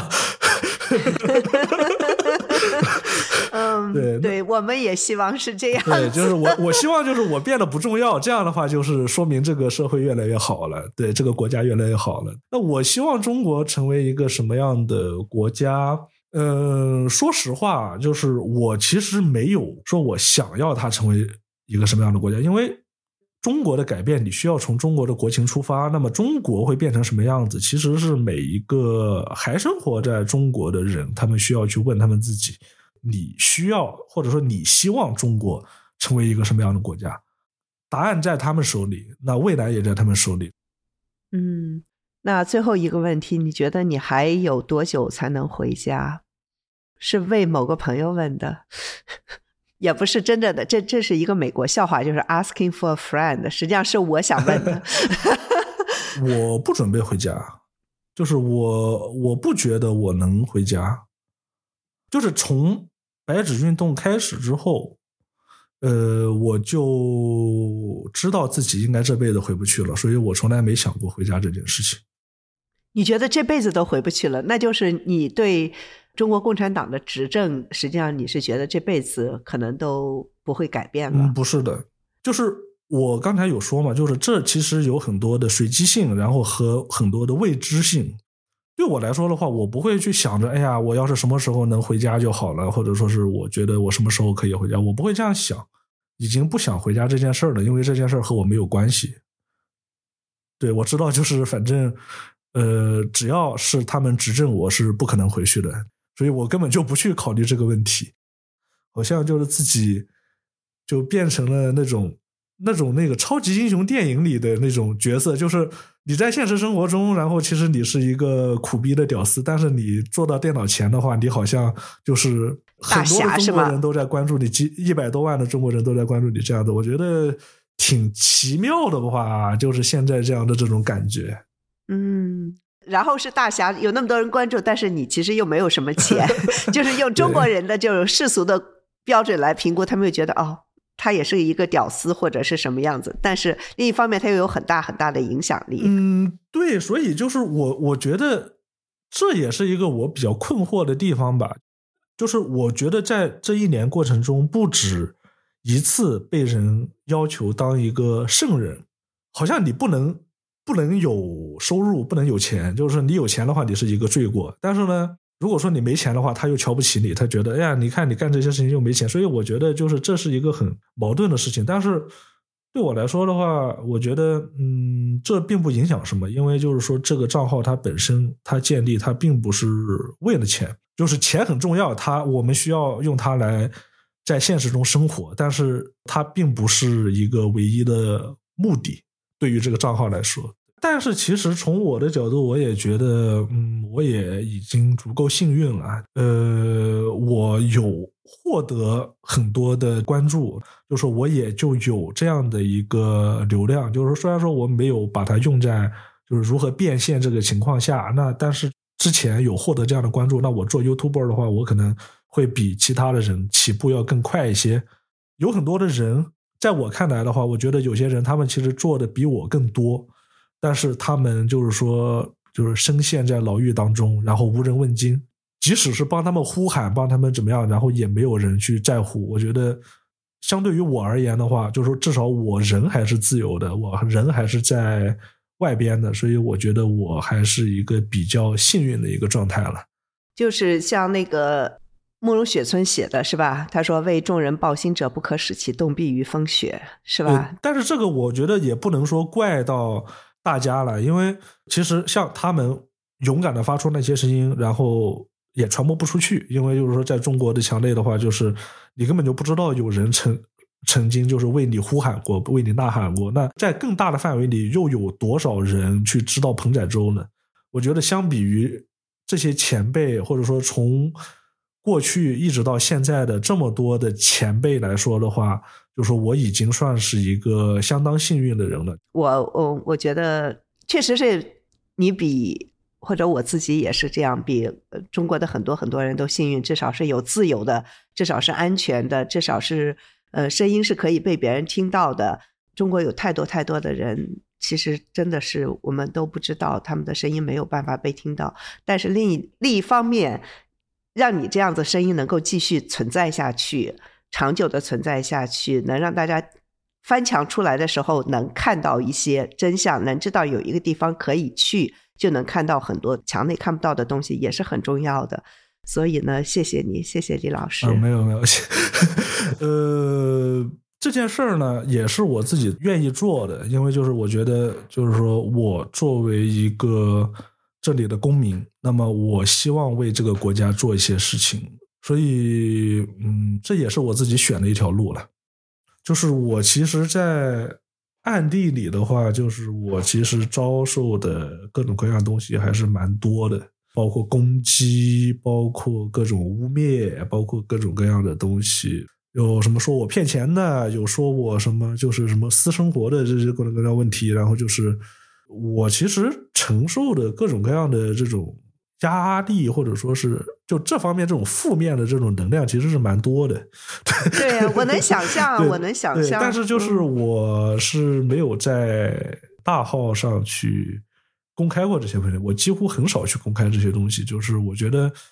Speaker 1: 对，我们也希望是这样子。
Speaker 2: 对，就是我希望就是我变得不重要，这样的话就是说明这个社会越来越好了，对，这个国家越来越好了。那我希望中国成为一个什么样的国家？说实话，就是我其实没有说我想要它成为一个什么样的国家，因为中国的改变你需要从中国的国情出发，那么中国会变成什么样子，其实是每一个还生活在中国的人他们需要去问他们自己，你需要或者说你希望中国成为一个什么样的国家，答案在他们手里，那未来也在他们手里。
Speaker 1: 那最后一个问题，你觉得你还有多久才能回家？是为某个朋友问的。也不是真正的，这是一个美国笑话，就是 asking for a friend， 实际上是我想问的。
Speaker 2: 我不准备回家，就是我不觉得我能回家，就是从白纸运动开始之后，我就知道自己应该这辈子回不去了，所以我从来没想过回家这件事情。
Speaker 1: 你觉得这辈子都回不去了，那就是你对中国共产党的执政，实际上你是觉得这辈子可能都不会改变了？
Speaker 2: 不是的。 就是我刚才有说嘛，就是这其实有很多的随机性，然后和很多的未知性。对我来说的话，我不会去想着，哎呀，我要是什么时候能回家就好了，或者说是我觉得我什么时候可以回家，我不会这样想，已经不想回家这件事了，因为这件事和我没有关系。对，我知道，就是反正，只要是他们执政，我是不可能回去的，所以我根本就不去考虑这个问题。好像就是自己就变成了那个超级英雄电影里的那种角色，就是你在现实生活中，然后其实你是一个苦逼的屌丝，但是你坐到电脑前的话，你好像就是很多的中国人都在关注你，100多万的中国人都在关注你这样的，我觉得挺奇妙的话，就是现在这样的这种感觉。
Speaker 1: 然后是大侠，有那么多人关注，但是你其实又没有什么钱，就是用中国人的这种世俗的标准来评估，他们会觉得他也是一个屌丝或者是什么样子，但是另一方面他又有很大很大的影响力。
Speaker 2: 对，所以就是我觉得这也是一个我比较困惑的地方吧，就是我觉得在这1年过程中，不止一次被人要求当一个圣人，好像你不能有收入，不能有钱，就是你有钱的话你是一个罪过，但是呢如果说你没钱的话，他又瞧不起你，他觉得哎呀，你看你干这些事情又没钱，所以我觉得就是这是一个很矛盾的事情。但是对我来说的话，我觉得这并不影响什么，因为就是说这个账号它本身它建立它并不是为了钱，就是钱很重要，我们需要用它来在现实中生活，但是它并不是一个唯一的目的，对于这个账号来说。但是其实从我的角度，我也觉得我也已经足够幸运了。我有获得很多的关注，就是我也就有这样的一个流量，就是虽然说我没有把它用在就是如何变现这个情况下，那但是之前有获得这样的关注，那我做 YouTuber 的话，我可能会比其他的人起步要更快一些。有很多的人在我看来的话，我觉得有些人他们其实做的比我更多，但是他们就是说就是深陷在牢狱当中，然后无人问津，即使是帮他们呼喊帮他们怎么样，然后也没有人去在乎。我觉得相对于我而言的话，就是说至少我人还是自由的，我人还是在外边的，所以我觉得我还是一个比较幸运的一个状态了。
Speaker 1: 就是像那个慕容雪村写的是吧，他说为众人抱薪者不可使其冻毙于风雪，是吧？
Speaker 2: 但是这个我觉得也不能说怪到大家了，因为其实像他们勇敢的发出那些声音，然后也传播不出去，因为就是说在中国的墙内的话，就是你根本就不知道有人曾经就是为你呼喊过，为你呐喊过，那在更大的范围里又有多少人去知道彭仔舟呢？我觉得相比于这些前辈，或者说从过去一直到现在的这么多的前辈来说的话，就说我已经算是一个相当幸运的人了。
Speaker 1: 我觉得确实是你比或者我自己也是这样，比中国的很多人都幸运，至少是有自由的，至少是安全的，至少是声音是可以被别人听到的。中国有太多的人，其实真的是我们都不知道他们的声音没有办法被听到，但是另一方面让你这样子声音能够继续存在下去，长久的存在下去，能让大家翻墙出来的时候能看到一些真相，能知道有一个地方可以去，就能看到很多墙内看不到的东西，也是很重要的。所以呢，谢谢你，谢谢李老师。
Speaker 2: 没有这件事儿呢也是我自己愿意做的，因为就是我觉得就是说我作为一个这里的公民，那么我希望为这个国家做一些事情，所以这也是我自己选的一条路了。就是我其实在暗地里的话，就是我其实遭受的各种各样的东西还是蛮多的，包括攻击，包括各种污蔑，包括各种各样的东西，有什么说我骗钱的，有说我什么就是什么私生活的这些各种各样问题，然后就是我其实承受的各种各样的这种压力，或者说是就这方面这种负面的这种能量其实是蛮多的。
Speaker 1: 对啊，我能想象我能想象。
Speaker 2: 但是就是我是没有在大号上去公开过这些问题，我几乎很少去公开这些东西，就是我觉得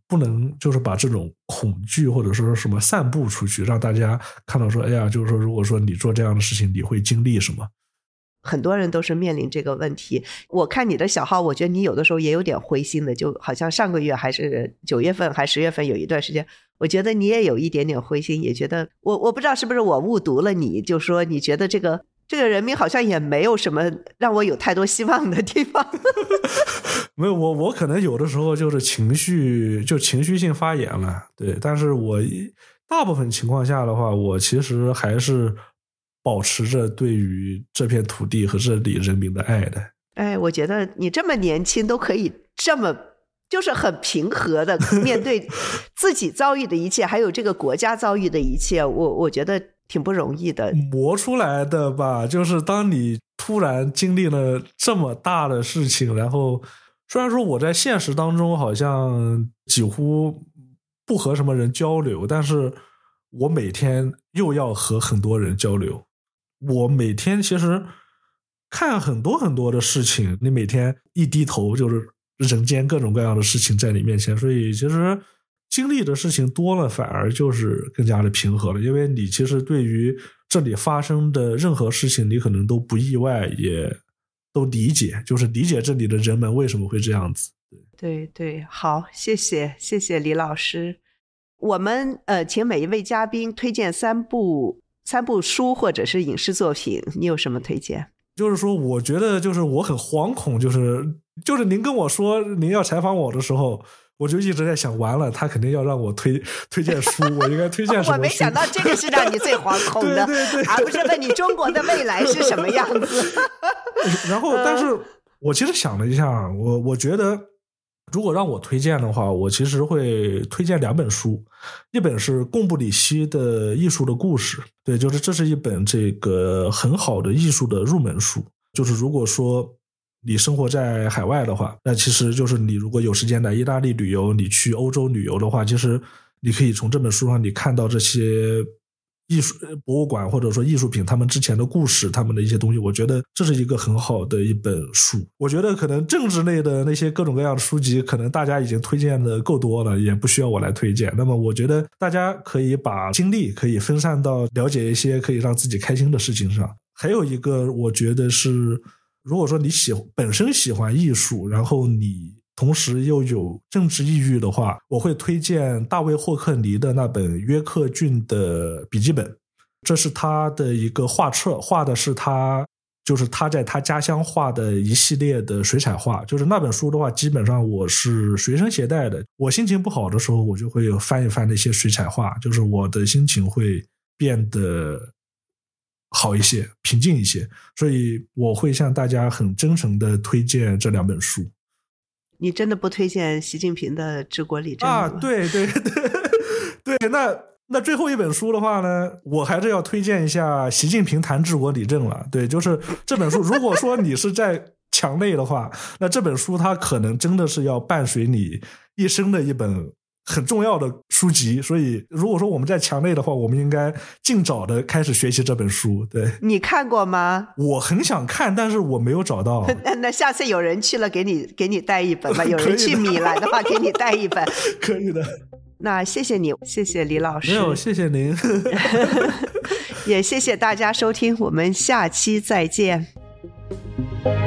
Speaker 2: 不能就是把这种恐惧或者说什么散布出去，让大家看到说，哎呀，就是说如果说你做这样的事情，你会经历什么。
Speaker 1: 很多人都是面临这个问题。我看你的小号，我觉得你有的时候也有点灰心的，就好像上个月还是9月份还10月份有一段时间，我觉得你也有一点点灰心，也觉得我不知道是不是我误读了你，就说你觉得这个人民好像也没有什么让我有太多希望的地方。
Speaker 2: 没有，我可能有的时候就是情绪性发言了，对，但是我大部分情况下的话，我其实还是保持着对于这片土地和这里人民的爱的。
Speaker 1: 哎，我觉得你这么年轻都可以这么就是很平和的面对自己遭遇的一切，还有这个国家遭遇的一切，我觉得挺不容易的。
Speaker 2: 磨出来的吧，就是当你突然经历了这么大的事情，然后虽然说我在现实当中好像几乎不和什么人交流，但是我每天又要和很多人交流。我每天其实看很多很多的事情，你每天一低头就是人间各种各样的事情在你面前，所以其实经历的事情多了，反而就是更加的平和了。因为你其实对于这里发生的任何事情，你可能都不意外，也都理解，就是理解这里的人们为什么会这样子。
Speaker 1: 对对，好，谢谢李老师。我们请每一位嘉宾推荐三部书或者是影视作品，你有什么推荐？
Speaker 2: 就是说我觉得就是我很惶恐，就是您跟我说您要采访我的时候，我就一直在想，完了他肯定要让我推荐书，我应该推荐什么书？
Speaker 1: 我没想到这个是让你最惶恐的。
Speaker 2: 对对对，
Speaker 1: 而不是问你中国的未来是什么样子。
Speaker 2: 然后但是我其实想了一下，我觉得如果让我推荐的话，我其实会推荐2本书，一本是贡布里希的艺术的故事，对，就是这是一本这个很好的艺术的入门书。就是如果说你生活在海外的话，那其实就是你如果有时间来意大利旅游，你去欧洲旅游的话，其实你可以从这本书上你看到这些艺术博物馆或者说艺术品他们之前的故事，他们的一些东西，我觉得这是一个很好的一本书。我觉得可能政治类的那些各种各样的书籍可能大家已经推荐的够多了，也不需要我来推荐。那么我觉得大家可以把精力可以分散到了解一些可以让自己开心的事情上。还有一个我觉得是，如果说你本身喜欢艺术，然后你同时又有政治抑郁的话，我会推荐大卫霍克尼的那本约克郡的笔记本。这是他的一个画册，画的是他在他家乡画的一系列的水彩画。就是那本书的话，基本上我是随身携带的，我心情不好的时候我就会翻一翻那些水彩画，就是我的心情会变得好一些，平静一些。所以我会向大家很真诚的推荐这2本书。
Speaker 1: 你真的不推荐习近平的治国理政吗？
Speaker 2: 对对对对，那最后一本书的话呢，我还是要推荐一下习近平谈治国理政了。对，就是这本书如果说你是在墙内的话，那这本书它可能真的是要伴随你一生的一本很重要的书籍。所以如果说我们在墙内的话，我们应该尽早的开始学习这本书。对，你
Speaker 1: 看过吗？
Speaker 2: 我很想看，但是我没有找到。
Speaker 1: 那下次有人去了给你带一本吧。有人去米兰的话给你带一本。
Speaker 2: 可以的。
Speaker 1: 那谢谢你，谢谢李老师。
Speaker 2: 没有，谢谢您。
Speaker 1: 也谢谢大家收听，我们下期再见。